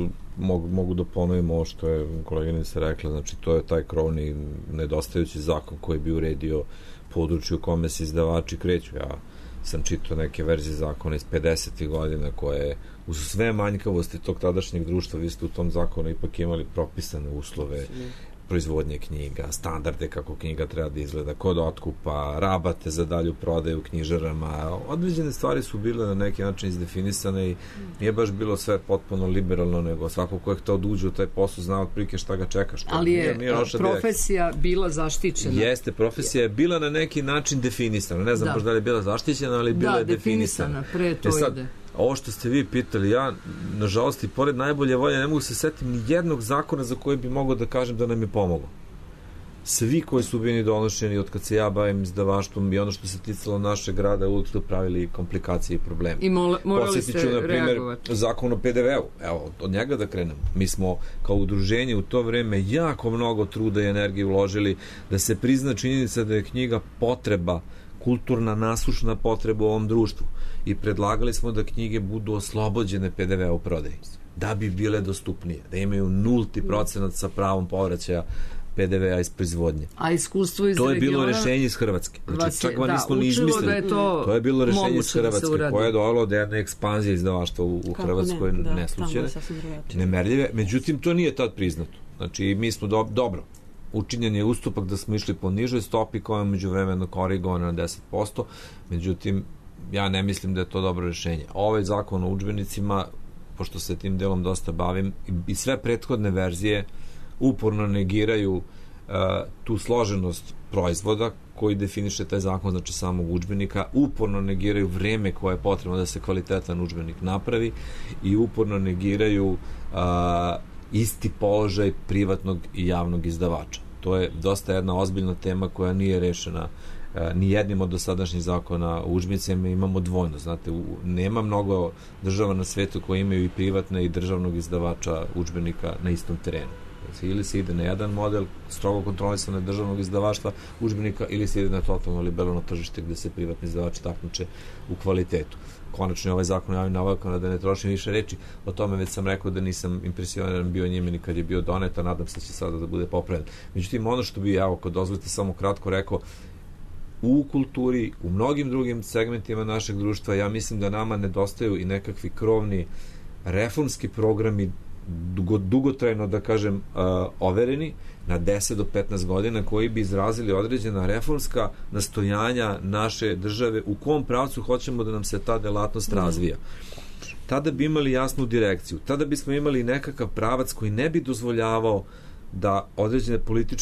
mogu da ponovim ovo što je koleginica rekla, znači to je taj krovni nedostajući zakon koji bi uredio područje u kome se izdavači kreću. Ja sam čitao neke verzije zakona iz 50. godina koje uz sve manjkavosti tog tadašnjeg društva, vi ste u tom zakonu ipak imali propisane uslove proizvodnje knjiga, standarde kako knjiga treba da izgleda, kod otkupa, rabate za dalju prodaju u knjižarama. Određene stvari su bile na neki način izdefinisane i nije baš bilo sve potpuno liberalno, nego svako ko je hteo da uđe u taj posao zna otprilike šta ga čeka. Ali je profesija bila zaštićena. Jeste, profesija je bila na neki način definisana. Ne znam baš da li je bila zaštićena, ali bila je definisana. Pre to ide. Ovo što ste vi pitali, ja, nažalost, i pored najbolje volje, ne mogu se setiti ni jednog zakona za koji bi mogao da kažem da nam je pomoglo. Svi koji su bili donošeni od kad se ja bavim izdavaštvom i ono što se ticalo našeg grada, uvijek su pravili komplikacije i probleme. I morali ste reagovati. Zakon o PDV-u. Evo, od njega da krenemo. Mi smo kao udruženje u to vreme jako mnogo truda i energije uložili da se prizna činjenica da je knjiga potreba, kulturna, nasušna potreba u ovom društvu. I predlagali smo da knjige budu oslobođene PDV-a u prodaji, da bi bile dostupnije, da imaju 0% sa pravom povraćaja PDV-a iz proizvodnje. A iskustvo iz regiona... To je bilo rešenje iz Hrvatske. Znači, čak vam nismo ni izmislili. To je bilo rešenje iz Hrvatske, koje je dovelo do jedne ekspanzije izdavaštva u Hrvatskoj, neslučajne, nemerljive. Međutim, to nije tad priznato. Znači, mi smo dobro. Učinjen je ustupak da smo išli po nižoj stopi koja je međuvremeno korigovana na 10%. Međutim, ja ne mislim da je to dobro rešenje. Ovaj zakon o udžbenicima, pošto se tim delom dosta bavim, i sve prethodne verzije uporno negiraju tu složenost proizvoda koji definiše taj zakon, znači samog udžbenika, uporno negiraju vreme koje je potrebno da se kvalitetan udžbenik napravi i uporno negiraju isti položaj privatnog i javnog izdavača. To je dosta jedna ozbiljna tema koja nije rešena ni jednim od dosadašnjih zakona o udžbenicima. Imamo dvojno, znate, nema mnogo država na svetu koje imaju i privatne i državnog izdavača udžbenika na istom terenu. Ili se ide na jedan model strogo kontrolisane državnog izdavaštva udžbenika, ili se ide na totalno liberalno tržište gde se privatni izdavači takmiče u kvalitetu. Konačno je ovaj zakon o javnim nabavkama, da ne trošim više reči o tome, već sam rekao da nisam impresioniran bio njime ni kad je bio donet, a nadam se da će sada da bude popravljen. Međutim, ono što bi, evo, kad dozvolite samo kratko rekao, u kulturi, u mnogim drugim segmentima našeg društva, ja mislim da nama nedostaju i nekakvi krovni reformski programi, dugotrajno, da kažem, overeni na 10 do 15 godina, koji bi izrazili određena reformska nastojanja naše države u kom pravcu hoćemo da nam se ta delatnost razvija. Tada bi imali jasnu direkciju, tada bismo imali nekakav pravac koji ne bi dozvoljavao da određene političke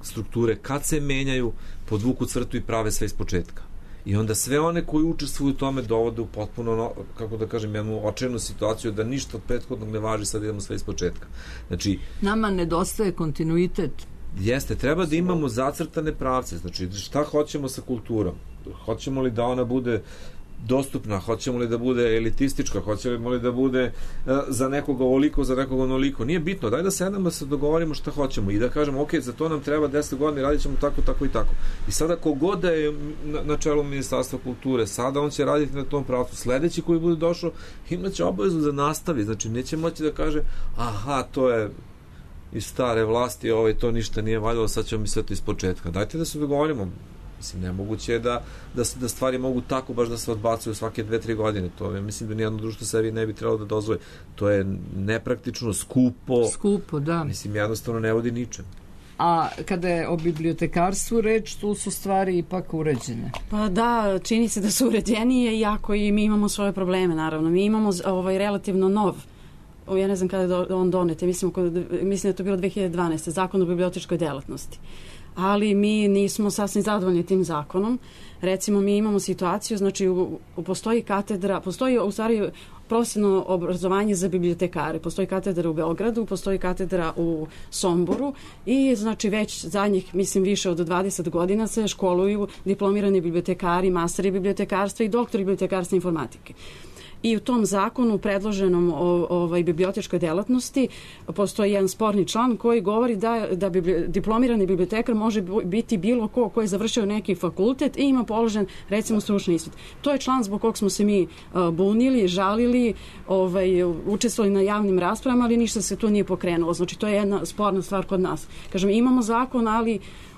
strukture, kad se menjaju, podvuku crtu i prave sve iz početka. I onda sve one koji učestvuju u tome dovode u potpuno, kako da kažem, jednu očajnu situaciju da ništa od prethodnog ne važi, sad idemo sve iz početka. Znači, nama nedostaje kontinuitet. Jeste, treba da imamo zacrtane pravce. Znači, šta hoćemo sa kulturom? Hoćemo li da ona bude dostupna, hoćemo li da bude elitistička, hoćemo li da bude za nekoga ovoliko, za nekoga onoliko, nije bitno, daj da sednemo da se dogovorimo šta hoćemo i da kažemo, ok, za to nam treba 10 godina, radit ćemo tako, tako i tako. I sada kogod da je na čelu Ministarstva kulture, sada on će raditi na tom pravcu, sledeći koji bude došao, imaće obavezu da nastavi, znači neće moći da kaže, aha, to je iz stare vlasti, to ništa nije valjalo, sad ćemo mi sve to iz početka. Dajte da se dogovorimo. Mislim, nemoguće je da stvari mogu tako baš da se odbacuju svake 2-3 godine. To je, mislim da nijedno društvo sebi ne bi trebalo da dozvoli. To je nepraktično, skupo. Skupo, da. Mislim, jednostavno ne vodi ničem. A kada je o bibliotekarstvu reč, tu su stvari ipak uređene. Pa da, čini se da su uređenije, iako i mi imamo svoje probleme, naravno. Mi imamo relativno nov, ja ne znam kada je on donet, mislim da je to bilo 2012. Zakon o bibliotečkoj delatnosti. Ali mi nismo sasvim zadovoljni tim zakonom. Recimo, mi imamo situaciju, znači postoji katedra, postoji u stvari profesionalno obrazovanje za bibliotekare. Postoji katedra u Beogradu, postoji katedra u Somboru i znači već zadnjih, mislim, više od 20 godina se školuju diplomirani bibliotekari, masteri bibliotekarstva i doktori bibliotekarstva i informatike. I u tom zakonu predloženom bibliotečkoj delatnosti postoji jedan sporni član koji govori da diplomirani bibliotekar može biti bilo ko je završio neki fakultet i ima položen, recimo, stručni ispit. To je član zbog kog smo se mi bunili, žalili, učestvovali na javnim raspravama, ali ništa se tu nije pokrenulo. Znači, to je jedna sporna stvar kod nas. Kažem, imamo zakon, ali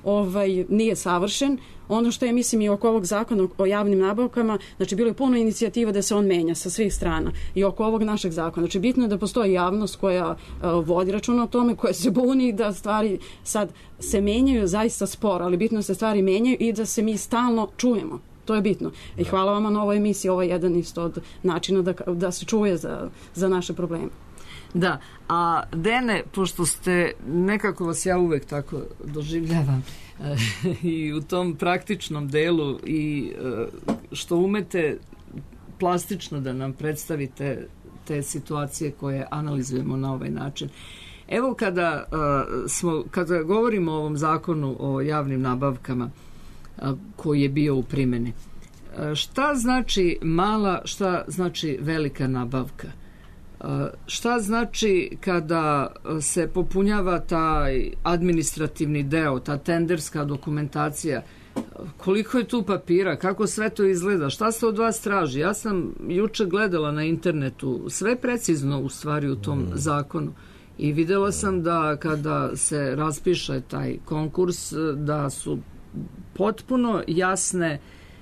nije savršen. Ono što je, mislim, i oko ovog zakona o javnim nabavkama, znači bilo je puno inicijativa da se on menja sa svih strana i oko ovog našeg zakona. Znači bitno je da postoji javnost koja vodi računa o tome, koja se buni da stvari sad se menjaju zaista sporo, ali bitno je da se stvari menjaju i da se mi stalno čujemo. To je bitno. I hvala vama na ovoj emisiji, ovo je jedan isto od načina da se čuje za naše probleme. Da, a Dene, pošto ste, nekako vas ja uvek tako doživljavam i u tom praktičnom delu i što umete plastično da nam predstavite te situacije koje analizujemo na ovaj način. Evo kada govorimo o ovom zakonu o javnim nabavkama koji je bio u primjeni, šta znači mala, šta znači velika nabavka? Šta znači kada se popunjava taj administrativni deo, ta tenderska dokumentacija, koliko je tu papira, kako sve to izgleda, šta se od vas traži? Ja sam juče gledala na internetu sve precizno u stvari u tom zakonu i videla sam da kada se raspiše taj konkurs da su potpuno jasne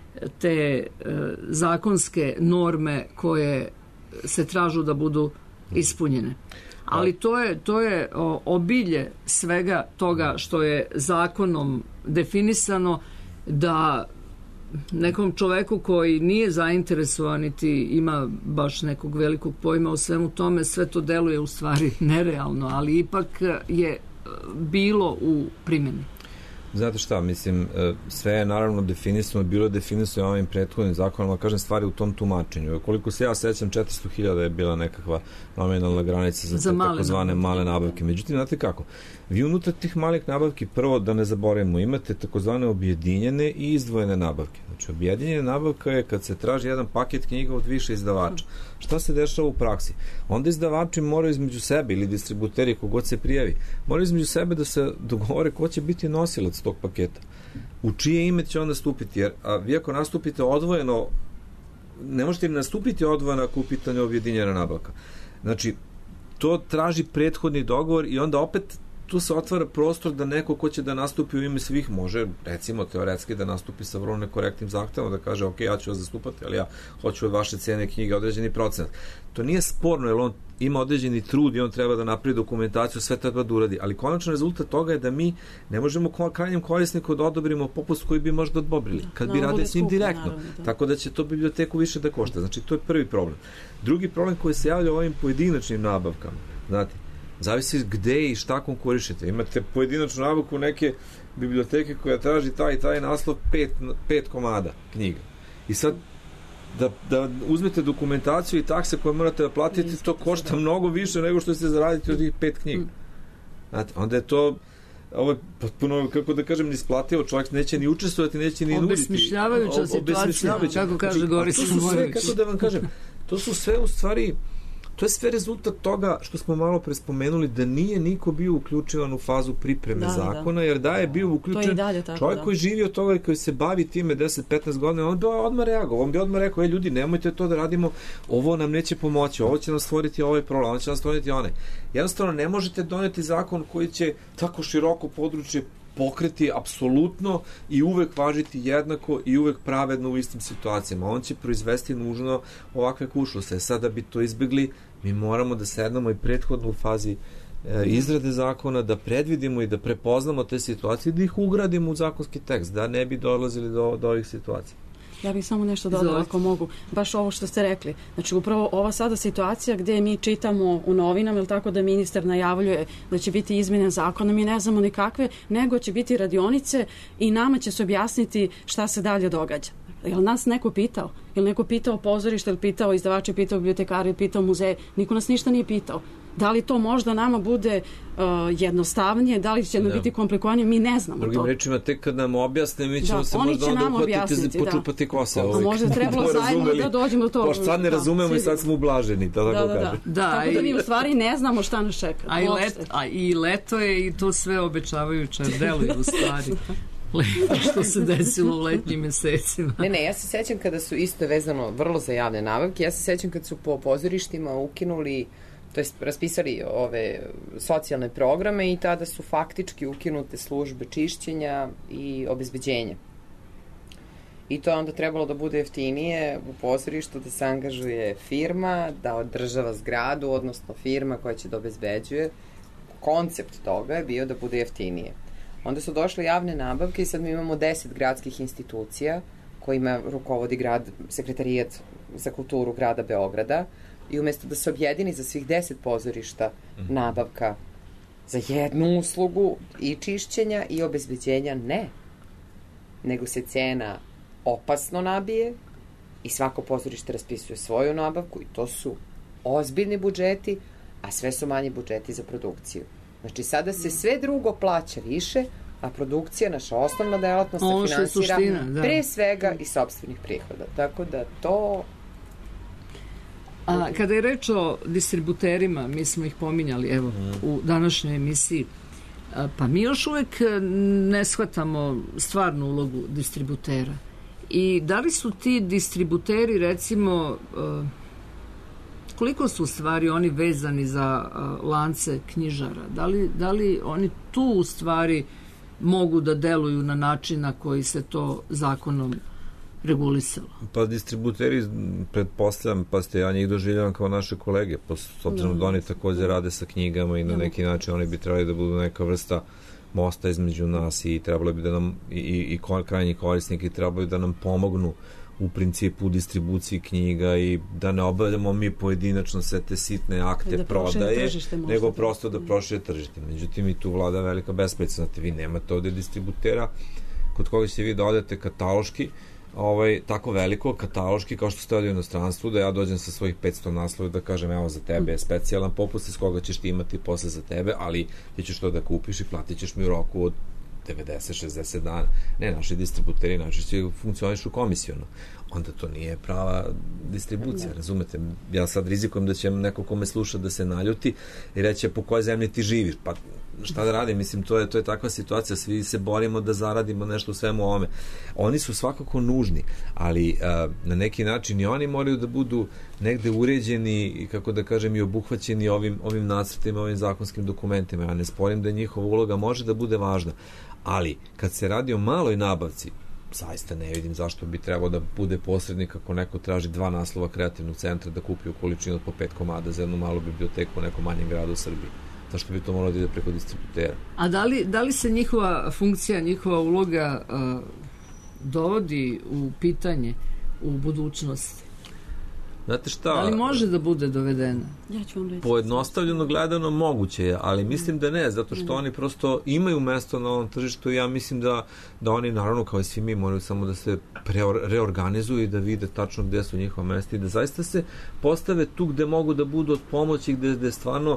te zakonske norme koje se tražu da budu ispunjene. Ali to je obilje svega toga što je zakonom definisano, da nekom čoveku koji nije zainteresovan niti ima baš nekog velikog pojma o svemu tome, sve to deluje u stvari nerealno, ali ipak je bilo u primjeni. Znate šta, mislim, sve je naravno definisano, bilo je definisano ovim prethodnim zakonom, kažem, stvari u tom tumačenju. Koliko se ja sećam, 400.000 je bila nekakva nominalna granica za takozvane male nabavke. Međutim, znate kako, vi unutar tih malih nabavki, prvo da ne zaboravimo, imate takozvane objedinjene i izdvojene nabavke. Znači, objedinjena nabavka je kad se traži jedan paket knjiga od više izdavača. Šta se dešava u praksi? Onda izdavači moraju između sebe ili distributeri, kogod se prijavi, moraju između sebe da se dogovore ko će biti nosilac tog paketa. U čije ime će onda stupiti? Jer vi ako nastupite odvojeno, ne možete im nastupiti odvojeno ako u pitanju objedinjena nabavka. Znači, to traži prethodni dogovor i onda opet tu se otvara prostor da neko ko će da nastupi u ime svih može, recimo, teoretski da nastupi sa vrlo nekorektnim zahtevom, da kaže, ok, ja ću vas zastupati, ali ja hoću od vaše cene knjige određeni procenat. To nije sporno, jer on ima određeni trud i on treba da napravi dokumentaciju, sve treba da uradi, ali konačan rezultat toga je da mi ne možemo krajnjem korisniku da odobrimo popust koji bi možda odobrili, kad bi radili s njim direktno. Naravno, da. Tako da će to biblioteku više da košta. Znači, to je prvi problem. Drugi problem koji se javlja ovim pojedinačnim nabavkama, znate, zavisi gde i šta konkurišete. Imate pojedinačnu nabavku neke biblioteke koja traži taj naslov 5 komada knjiga. I sad da uzmete dokumentaciju i takse koje morate da platite, to košta mnogo više nego što ste zaraditi od tih 5 knjiga. Znate, onda je to ovo je potpuno, kako da kažem, neisplativo, čovjek neće ni učestvovati, neće ni nuditi. Obesmišljavajuća situacija, kako kaže Goris Mojović. Kako da vam kažem, to su sve u stvari, to je sve rezultat toga što smo malo pre spomenuli, da nije niko bio uključivan u fazu pripreme zakona, jer da je bio uključen čovjek koji živi od toga i koji se bavi time 10-15 godina, on bi odmah reagovao, on bi odmah rekao, ljudi, nemojte to da radimo, ovo nam neće pomoći, ovo će nam stvoriti ovaj problem, ovo će nam stvoriti onaj. Jednostavno, ne možete doneti zakon koji će tako široko područje pokreti apsolutno i uvek važiti jednako i uvek pravedno u istim situacijama. On će proizvesti nužno ovakve kušlose. Sada bi to izbegli, mi moramo da sednemo i prethodno u fazi izrade zakona, da predvidimo i da prepoznamo te situacije, da ih ugradimo u zakonski tekst, da ne bi dolazili do ovih situacija. Ja bih samo nešto dodala ako mogu. Baš ovo što ste rekli. Znači upravo ova sada situacija gdje mi čitamo u novinama, ili tako da ministar najavljuje da će biti izmjene zakona, mi ne znamo nikakve, nego će biti radionice i nama će se objasniti šta se dalje događa. Je li nas neko pitao? Je li neko pitao pozorište, ili pitao izdavače, pitao bibliotekari, ili pitao muzeje? Niko nas ništa nije pitao. Da li to možda nama bude jednostavnije, da li će nam biti komplikovanije, mi ne znamo. Drugim rečima, tek kad nam objasne, mi ćemo se možda onda uhvatiti, počupati kose. A možda trebalo zajedno da dođemo do toga. Pošto sad ne razumemo i sad smo ublaženi. Tako da mi u stvari ne znamo šta nas čeka. A i leto je i to sve obećavajuće deluju u stvari. Što se desilo u letnjim mesecima. Ne, ja se sećam kada su isto vezano vrlo za javne nabavke, ja se sećam kad su po pozorištima ukinuli, to jest raspisali ove socijalne programe i tada su faktički ukinute službe čišćenja i obezbeđenja. I to je onda trebalo da bude jeftinije u pozorištu, da se angažuje firma, da održava zgradu, odnosno firma koja će da obezbeđuje. Koncept toga je bio da bude jeftinije. Onda su došle javne nabavke i sad mi imamo 10 gradskih institucija kojima rukovodi sekretarijat za kulturu grada Beograda i umjesto da se objedini za svih 10 pozorišta nabavka za jednu uslugu i čišćenja i obezbeđenja, ne. Nego se cena opasno nabije i svako pozorište raspisuje svoju nabavku i to su ozbiljni budžeti, a sve su manji budžeti za produkciju. Znači, sada se sve drugo plaća više, a produkcija, naša osnovna delatnost, se finansira pre svega iz sopstvenih prihoda. Tako da to... A kada je reč o distributerima, mi smo ih pominjali evo u današnjoj emisiji, pa mi još uvek ne shvatamo stvarnu ulogu distributera. I da li su ti distributeri, recimo, koliko su u stvari oni vezani za lance knjižara? Da li oni tu u stvari mogu da deluju na način na koji se to zakonom regulisalo? Pa distributeri, pretpostavljam, pa ja njih doživljavam kao naše kolege, s obzirom da oni također rade sa knjigama i na neki način oni bi trebali da budu neka vrsta mosta između nas i trebalo bi da nam i krajnji korisnik i trebalo bi da nam pomognu u principu distribuciji knjiga i da ne obavljamo mi pojedinačno sve te sitne akte prodaje, nego prosto da prošire tržište. Međutim, i tu vlada velika besprećnost. Znate, vi nemate ovde distributera kod koga ćete vi da odete kataloški, tako veliko kataloški kao što ste ovdje u inostranstvu, da ja dođem sa svojih 500 naslova da kažem evo za tebe je specijalan popust iz koga ćeš ti imati posle za tebe, ali ti ćeš to da kupiš i platit ćeš mi u roku od 90-60 dana. Ne, naši distributeri najčešće funkcionišu komisiono. Onda to nije prava distribucija, razumete? Ja sad rizikujem da će neko ko me sluša da se naljuti i reće po kojoj zemlji ti živiš. Pa šta da radim? Mislim, to je takva situacija. Svi se borimo da zaradimo nešto u svemu ovome. Oni su svakako nužni, ali na neki način i oni moraju da budu negde uređeni i, kako da kažem, i obuhvaćeni ovim nacrtima, ovim zakonskim dokumentima. Ja ne sporim da njihova uloga može da bude važna, ali kad se radi o maloj nabavci, zaista ne vidim zašto bi trebao da bude posrednik ako neko traži 2 naslova kreativnog centra da kupi u količinu po 5 komada za jednu malu biblioteku u nekom manjem gradu u Srbiji. Zašto bi to moralo da ide preko distributera? A da li se njihova funkcija, njihova uloga dovodi u pitanje u budućnosti? Znate šta? Ali može da bude dovedena? Ja ću vam reći. Pojednostavljeno gledano moguće je, ali mislim da ne, zato što oni prosto imaju mesto na ovom tržištu i ja mislim da oni, naravno, kao i svi mi, moraju samo da se reorganizuju i da vide tačno gde su njihova mesta i da zaista se postave tu gde mogu da budu od pomoći, gde stvarno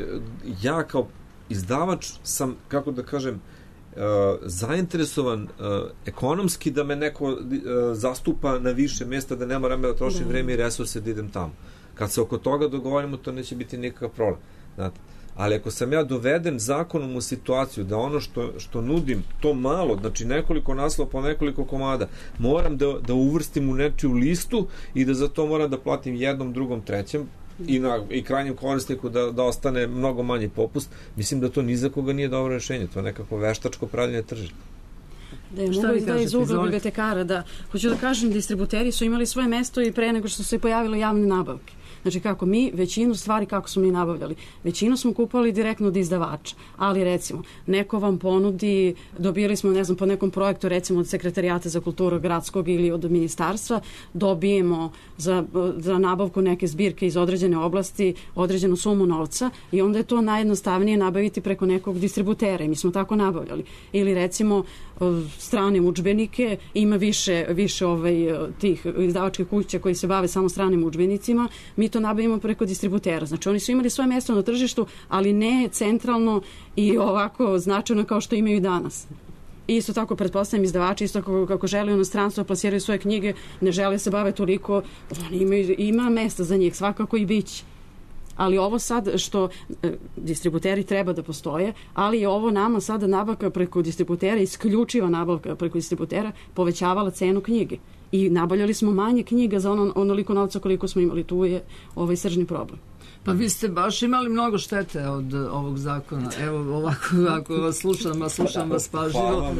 ja kao izdavač sam, kako da kažem, zainteresovan ekonomski da me neko zastupa na više mjesta, da nema vremena da trošim vreme i resurse da idem tamo. Kad se oko toga dogovorimo, to neće biti nikakav problem. Znate? Ali ako sam ja doveden zakonom u situaciju da ono što nudim, to malo, znači nekoliko naslova po nekoliko komada, moram da uvrstim u nečiju listu i da za to moram da platim jednom, drugom, trećem, i krajnjem korisniku da ostane mnogo manji popust, mislim da to ni za koga nije dobro rešenje. To je nekako veštačko pravljenje tržišta. Da, mogu iz ugla bibliotekara, da hoću da kažem, distributeri su imali svoje mesto i pre nego što su se pojavile javne nabavke. Znači kako mi, većinu stvari kako smo mi nabavljali, većinu smo kupovali direktno od izdavača, ali recimo, neko vam ponudi, dobili smo, ne znam, po nekom projektu, recimo od Sekretarijata za kulturu gradskog ili od ministarstva, dobijemo za nabavku neke zbirke iz određene oblasti određenu sumu novca i onda je to najjednostavnije nabaviti preko nekog distributera i mi smo tako nabavljali. Ili recimo strane udžbenike, ima više tih izdavačkih kuća koji se bave samo stranim udžbenicima, mi to nabavimo preko distributera. Znači oni su imali svoje mjesto na tržištu, ali ne centralno i ovako značajno kao što imaju danas. I isto tako, pretpostavljam, izdavači isto kako žele u inostranstvo plasiraju svoje knjige, ne žele se bave toliko, oni ima mesta za njih, svakako i biće. Ali ovo sad što distributeri treba da postoje, ali je ovo nama sada nabavka preko distributera, isključiva nabavka preko distributera, povećavala cenu knjige. I nabavljali smo manje knjiga za onoliko novca koliko smo imali. Tu je sržni problem. Pa vi ste baš imali mnogo štete od ovog zakona. Evo ovako, ako vas slušam, a slušam vas pažljivo.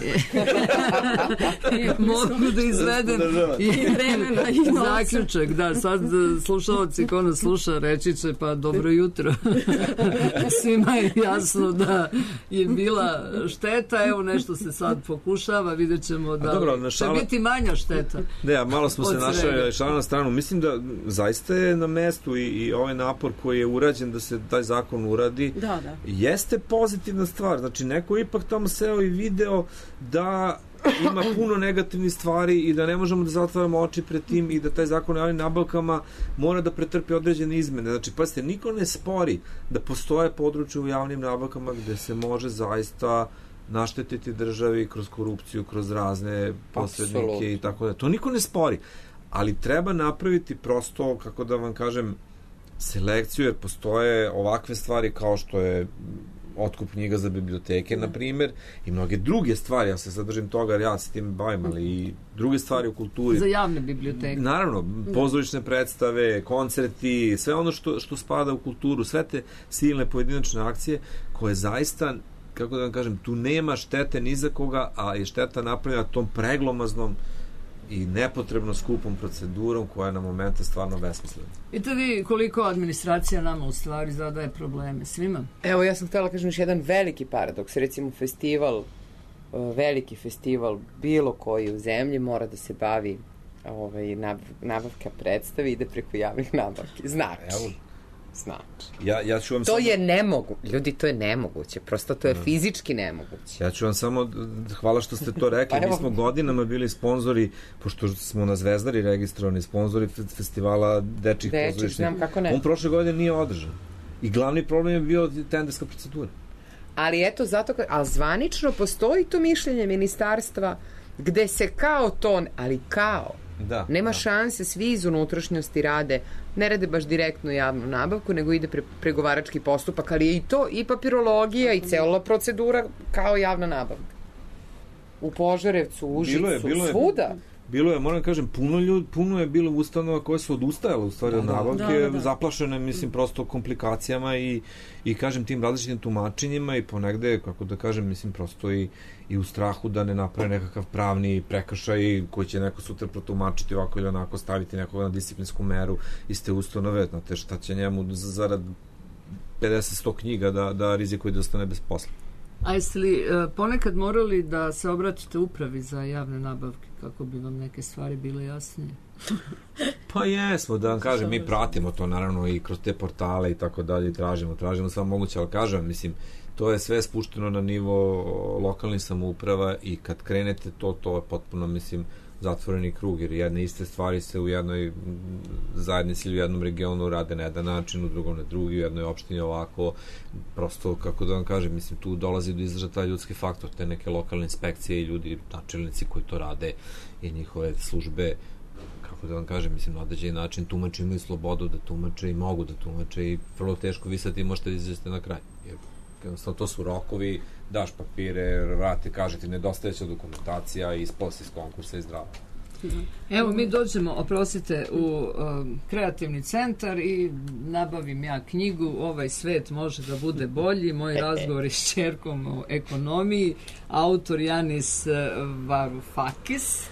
Mogu da izvedem i zaključak. Da, sad slušalci ko nas sluša reći će pa dobro jutro. Svima je jasno da je bila šteta. Evo nešto se sad pokušava. Vidjet ćemo da će biti manja šteta. Da, malo smo se našli šalno na stranu. Mislim da zaista je na mestu i ovaj napor koji je urađen da se taj zakon uradi, jeste pozitivna stvar. Znači, neko ipak tamo seo i video da ima puno negativnih stvari i da ne možemo da zatvaramo oči pred tim i da taj zakon o javnim nabavkama mora da pretrpi određene izmene. Znači, pazite, niko ne spori da postoje područje u javnim nabavkama gde se može zaista naštetiti državi kroz korupciju, kroz razne posrednike i tako da. To niko ne spori. Ali treba napraviti prosto, kako da vam kažem, selekciju, jer postoje ovakve stvari kao što je otkup knjiga za biblioteke, na primjer, i mnoge druge stvari, ja se zadržim toga jer ja se tim bavim, ali i druge stvari u kulturi. Za javne biblioteke. Naravno, pozorišne predstave, koncerti, sve ono što spada u kulturu, sve te silne pojedinačne akcije koje zaista, kako da vam kažem, tu nema štete ni za koga, a je šteta napravljena tom preglomaznom i nepotrebno skupom procedurom koja je na momente stvarno besmislena. Vidite vi koliko administracija nama u stvari zadaje probleme svima? Evo, ja sam htjela kažem još jedan veliki paradoks. Recimo veliki festival bilo koji u zemlji mora da se bavi nabavka predstave, ide preko javnih nabavki. Znači. Ja ću vam to je nemoguće. Ljudi, to je nemoguće. Prosto to je fizički nemoguće. Ja ću vam samo, hvala što ste to rekli, mi smo godinama bili sponzori, pošto smo na Zvezdari registrovani sponzori festivala dečjih pozorišnih. On prošle godine nije održan. I glavni problem je bio tenderska procedura. Ali eto, ali zvanično postoji to mišljenje ministarstva gde se kao to, ali nema šanse, svi iz unutrašnjosti ne rade baš direktno javnu nabavku, nego ide pregovarački postupak, ali je i to, i papirologija i cela procedura kao javna nabavka. U Požarevcu, u Užicu, svuda. Bilo je, moram kažem, puno je bilo ustanova koje su odustajale u stvari od nabavke, zaplašene, mislim, prosto komplikacijama i kažem tim različitim tumačenjima i ponegde, kako da kažem, mislim, prosto i u strahu da ne naprave nekakav pravni prekršaj koji će neko sutra protumačiti ovako ili onako, staviti nekoga na disciplinsku meru iste ustanove, znate šta će njemu zarad 50-100 knjiga da rizikuje da ostane bez posla. A jeste li ponekad morali da se obratite upravi za javne nabavke kako bi vam neke stvari bile jasnije? Pa jesmo, da vam kažem, mi pratimo to naravno i kroz te portale i tako dalje, i tražimo sve moguće, ali kažem, mislim, to je sve spušteno na nivo lokalnih samouprava i kad krenete to je potpuno, mislim, zatvoreni krug, jer jedne iste stvari se u jednoj zajednici ili u jednom regionu rade na jedan način, u drugom na drugi, u jednoj opštini ovako, prosto, kako da vam kažem, mislim, tu dolazi do izražaja taj ljudski faktor, te neke lokalne inspekcije i ljudi, načelnici koji to rade i njihove službe, kako da vam kažem, mislim, na određeni način tumače, imaju slobodu da tumače i mogu da tumače i vrlo teško vi sad ti možete da izvesti na kraj, jer jednostavno to su rokovi, daš papire, vrati, kaže ti nedostajeća dokumentacija i isposti iz konkursa i zdravo. Evo mi dođemo, oprostite, u kreativni centar i nabavim ja knjigu Ovaj svet može da bude bolji, moj razgovor s ćerkom o ekonomiji, autor Janis Varoufakis,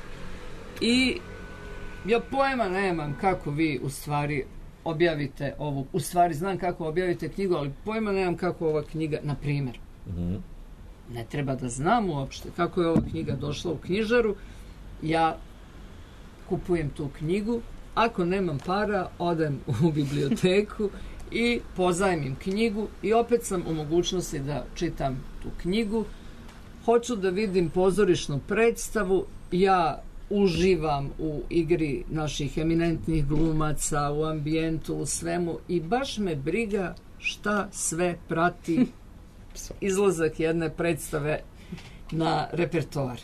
i ja pojma nemam kako vi u stvari objavite ovu, u stvari znam kako objavite knjigu, ali pojma nemam kako ova knjiga, na primjer, ne treba da znam uopšte kako je ova knjiga došla u knjižaru, ja kupujem tu knjigu, ako nemam para, odem u biblioteku i pozajmim knjigu i opet sam u mogućnosti da čitam tu knjigu. Hoću da vidim pozorišnu predstavu, ja uživam u igri naših eminentnih glumaca, u ambijentu, u svemu, i baš me briga šta sve prati izlazak jedne predstave na repertoar.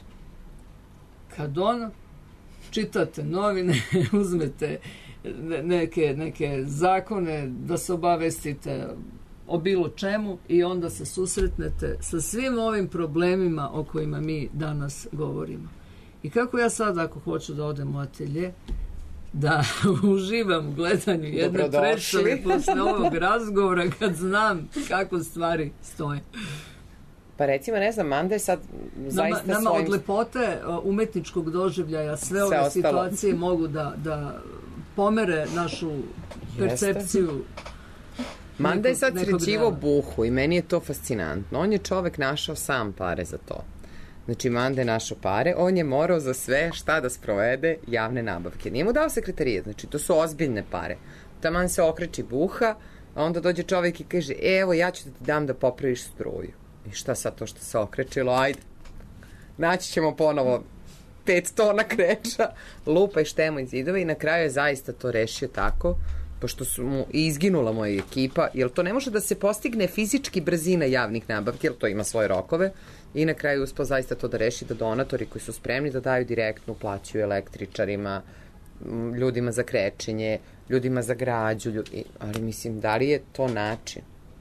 Kad čitate novine, uzmete neke zakone da se obavestite o bilo čemu i onda se susretnete sa svim ovim problemima o kojima mi danas govorimo. I kako ja sad, ako hoću da odem u atelje, da uživam u gledanju jedne predstave posle ovog razgovora, kad znam kako stvari stoje. Pa recimo, ne znam, Manda je sad zaista nama od lepote umetničkog doživljaja sve ove situacije mogu da pomere našu percepciju. Manda je sad srećivo buhu i meni je to fascinantno. On je čovek našao sam pare za to. Znači, Manda je našao pare, on je morao za sve šta da sprovede javne nabavke. Nije mu dao sekretarije, znači to su ozbiljne pare. Taman se okreći buha, a onda dođe čovek i kaže, evo, ja ću da ti dam da popraviš struju. I šta sad to što se okrečilo, ajde. Naći ćemo ponovo 5 tona kreča, lupa i štemo iz zidova, i na kraju je zaista to rešio tako, pošto su mu izginula moja ekipa, jer to ne može da se postigne fizički brzina javnih nabavki, jer to ima svoje rokove, i na kraju uspao zaista to da reši, da donatori koji su spremni da daju direktno, plaćaju električarima, ljudima za krečenje, ljudima za građu, ali mislim, da li je to način?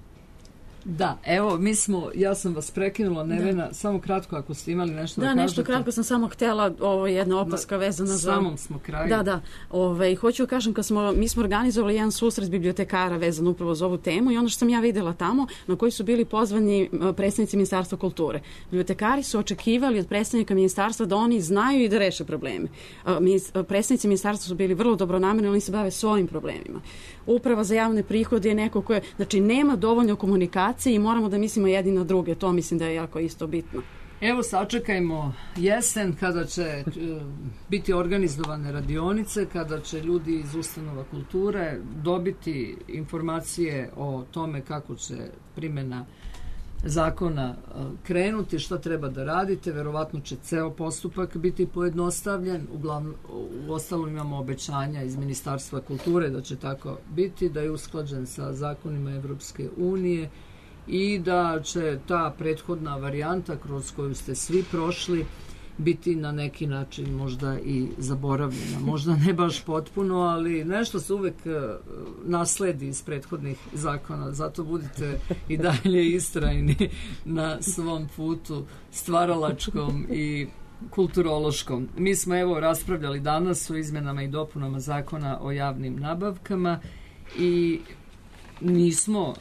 Da, evo, ja sam vas prekinula, Nevena, samo kratko ako ste imali nešto da kažete. Da, nešto kratko sam samo htjela, ovo je jedna opaska vezana za... Samom smo kraju. Da, hoću kažem, mi smo organizovali jedan susret bibliotekara vezan upravo za ovu temu, i ono što sam ja videla tamo, na koji su bili pozvani predstavnici Ministarstva kulture. Bibliotekari su očekivali od predstavnika ministarstva da oni znaju i da reše probleme. Predstavnici ministarstva su bili vrlo dobronamerni, oni se bave svojim problemima. Uprava za javne prihode je neko koje, znači, nema dovoljno komunikacije i moramo da mislimo jedni na druge. To mislim da je jako isto bitno. Evo, sačekajmo jesen kada će biti organizovane radionice, kada će ljudi iz ustanova kulture dobiti informacije o tome kako će primjena zakona krenuti, šta treba da radite. Verovatno će ceo postupak biti pojednostavljen. U ostalom imamo obećanja iz Ministarstva kulture da će tako biti, da je usklađen sa zakonima Evropske unije i da će ta prethodna varijanta kroz koju ste svi prošli biti na neki način možda i zaboravljena. Možda ne baš potpuno, ali nešto se uvek nasledi iz prethodnih zakona. Zato budite i dalje istrajni na svom putu stvaralačkom i kulturološkom. Mi smo evo raspravljali danas o izmenama i dopunama zakona o javnim nabavkama i nismo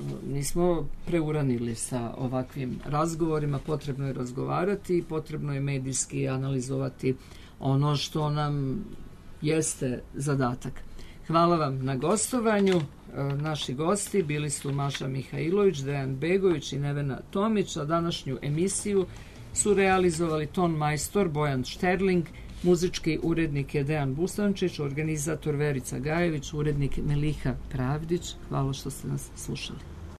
preuranili sa ovakvim razgovorima. Potrebno je razgovarati i potrebno je medijski analizovati ono što nam jeste zadatak. Hvala vam na gostovanju. Naši gosti bili su Maša Mihajlović, Dejan Begović i Nevena Tomić, a današnju emisiju su realizovali ton majstor Bojan Šterling Muzički urednik je Dejan Bustančić, organizator Verica Gajević, urednik Meliha Pravdić. Hvala što ste nas slušali.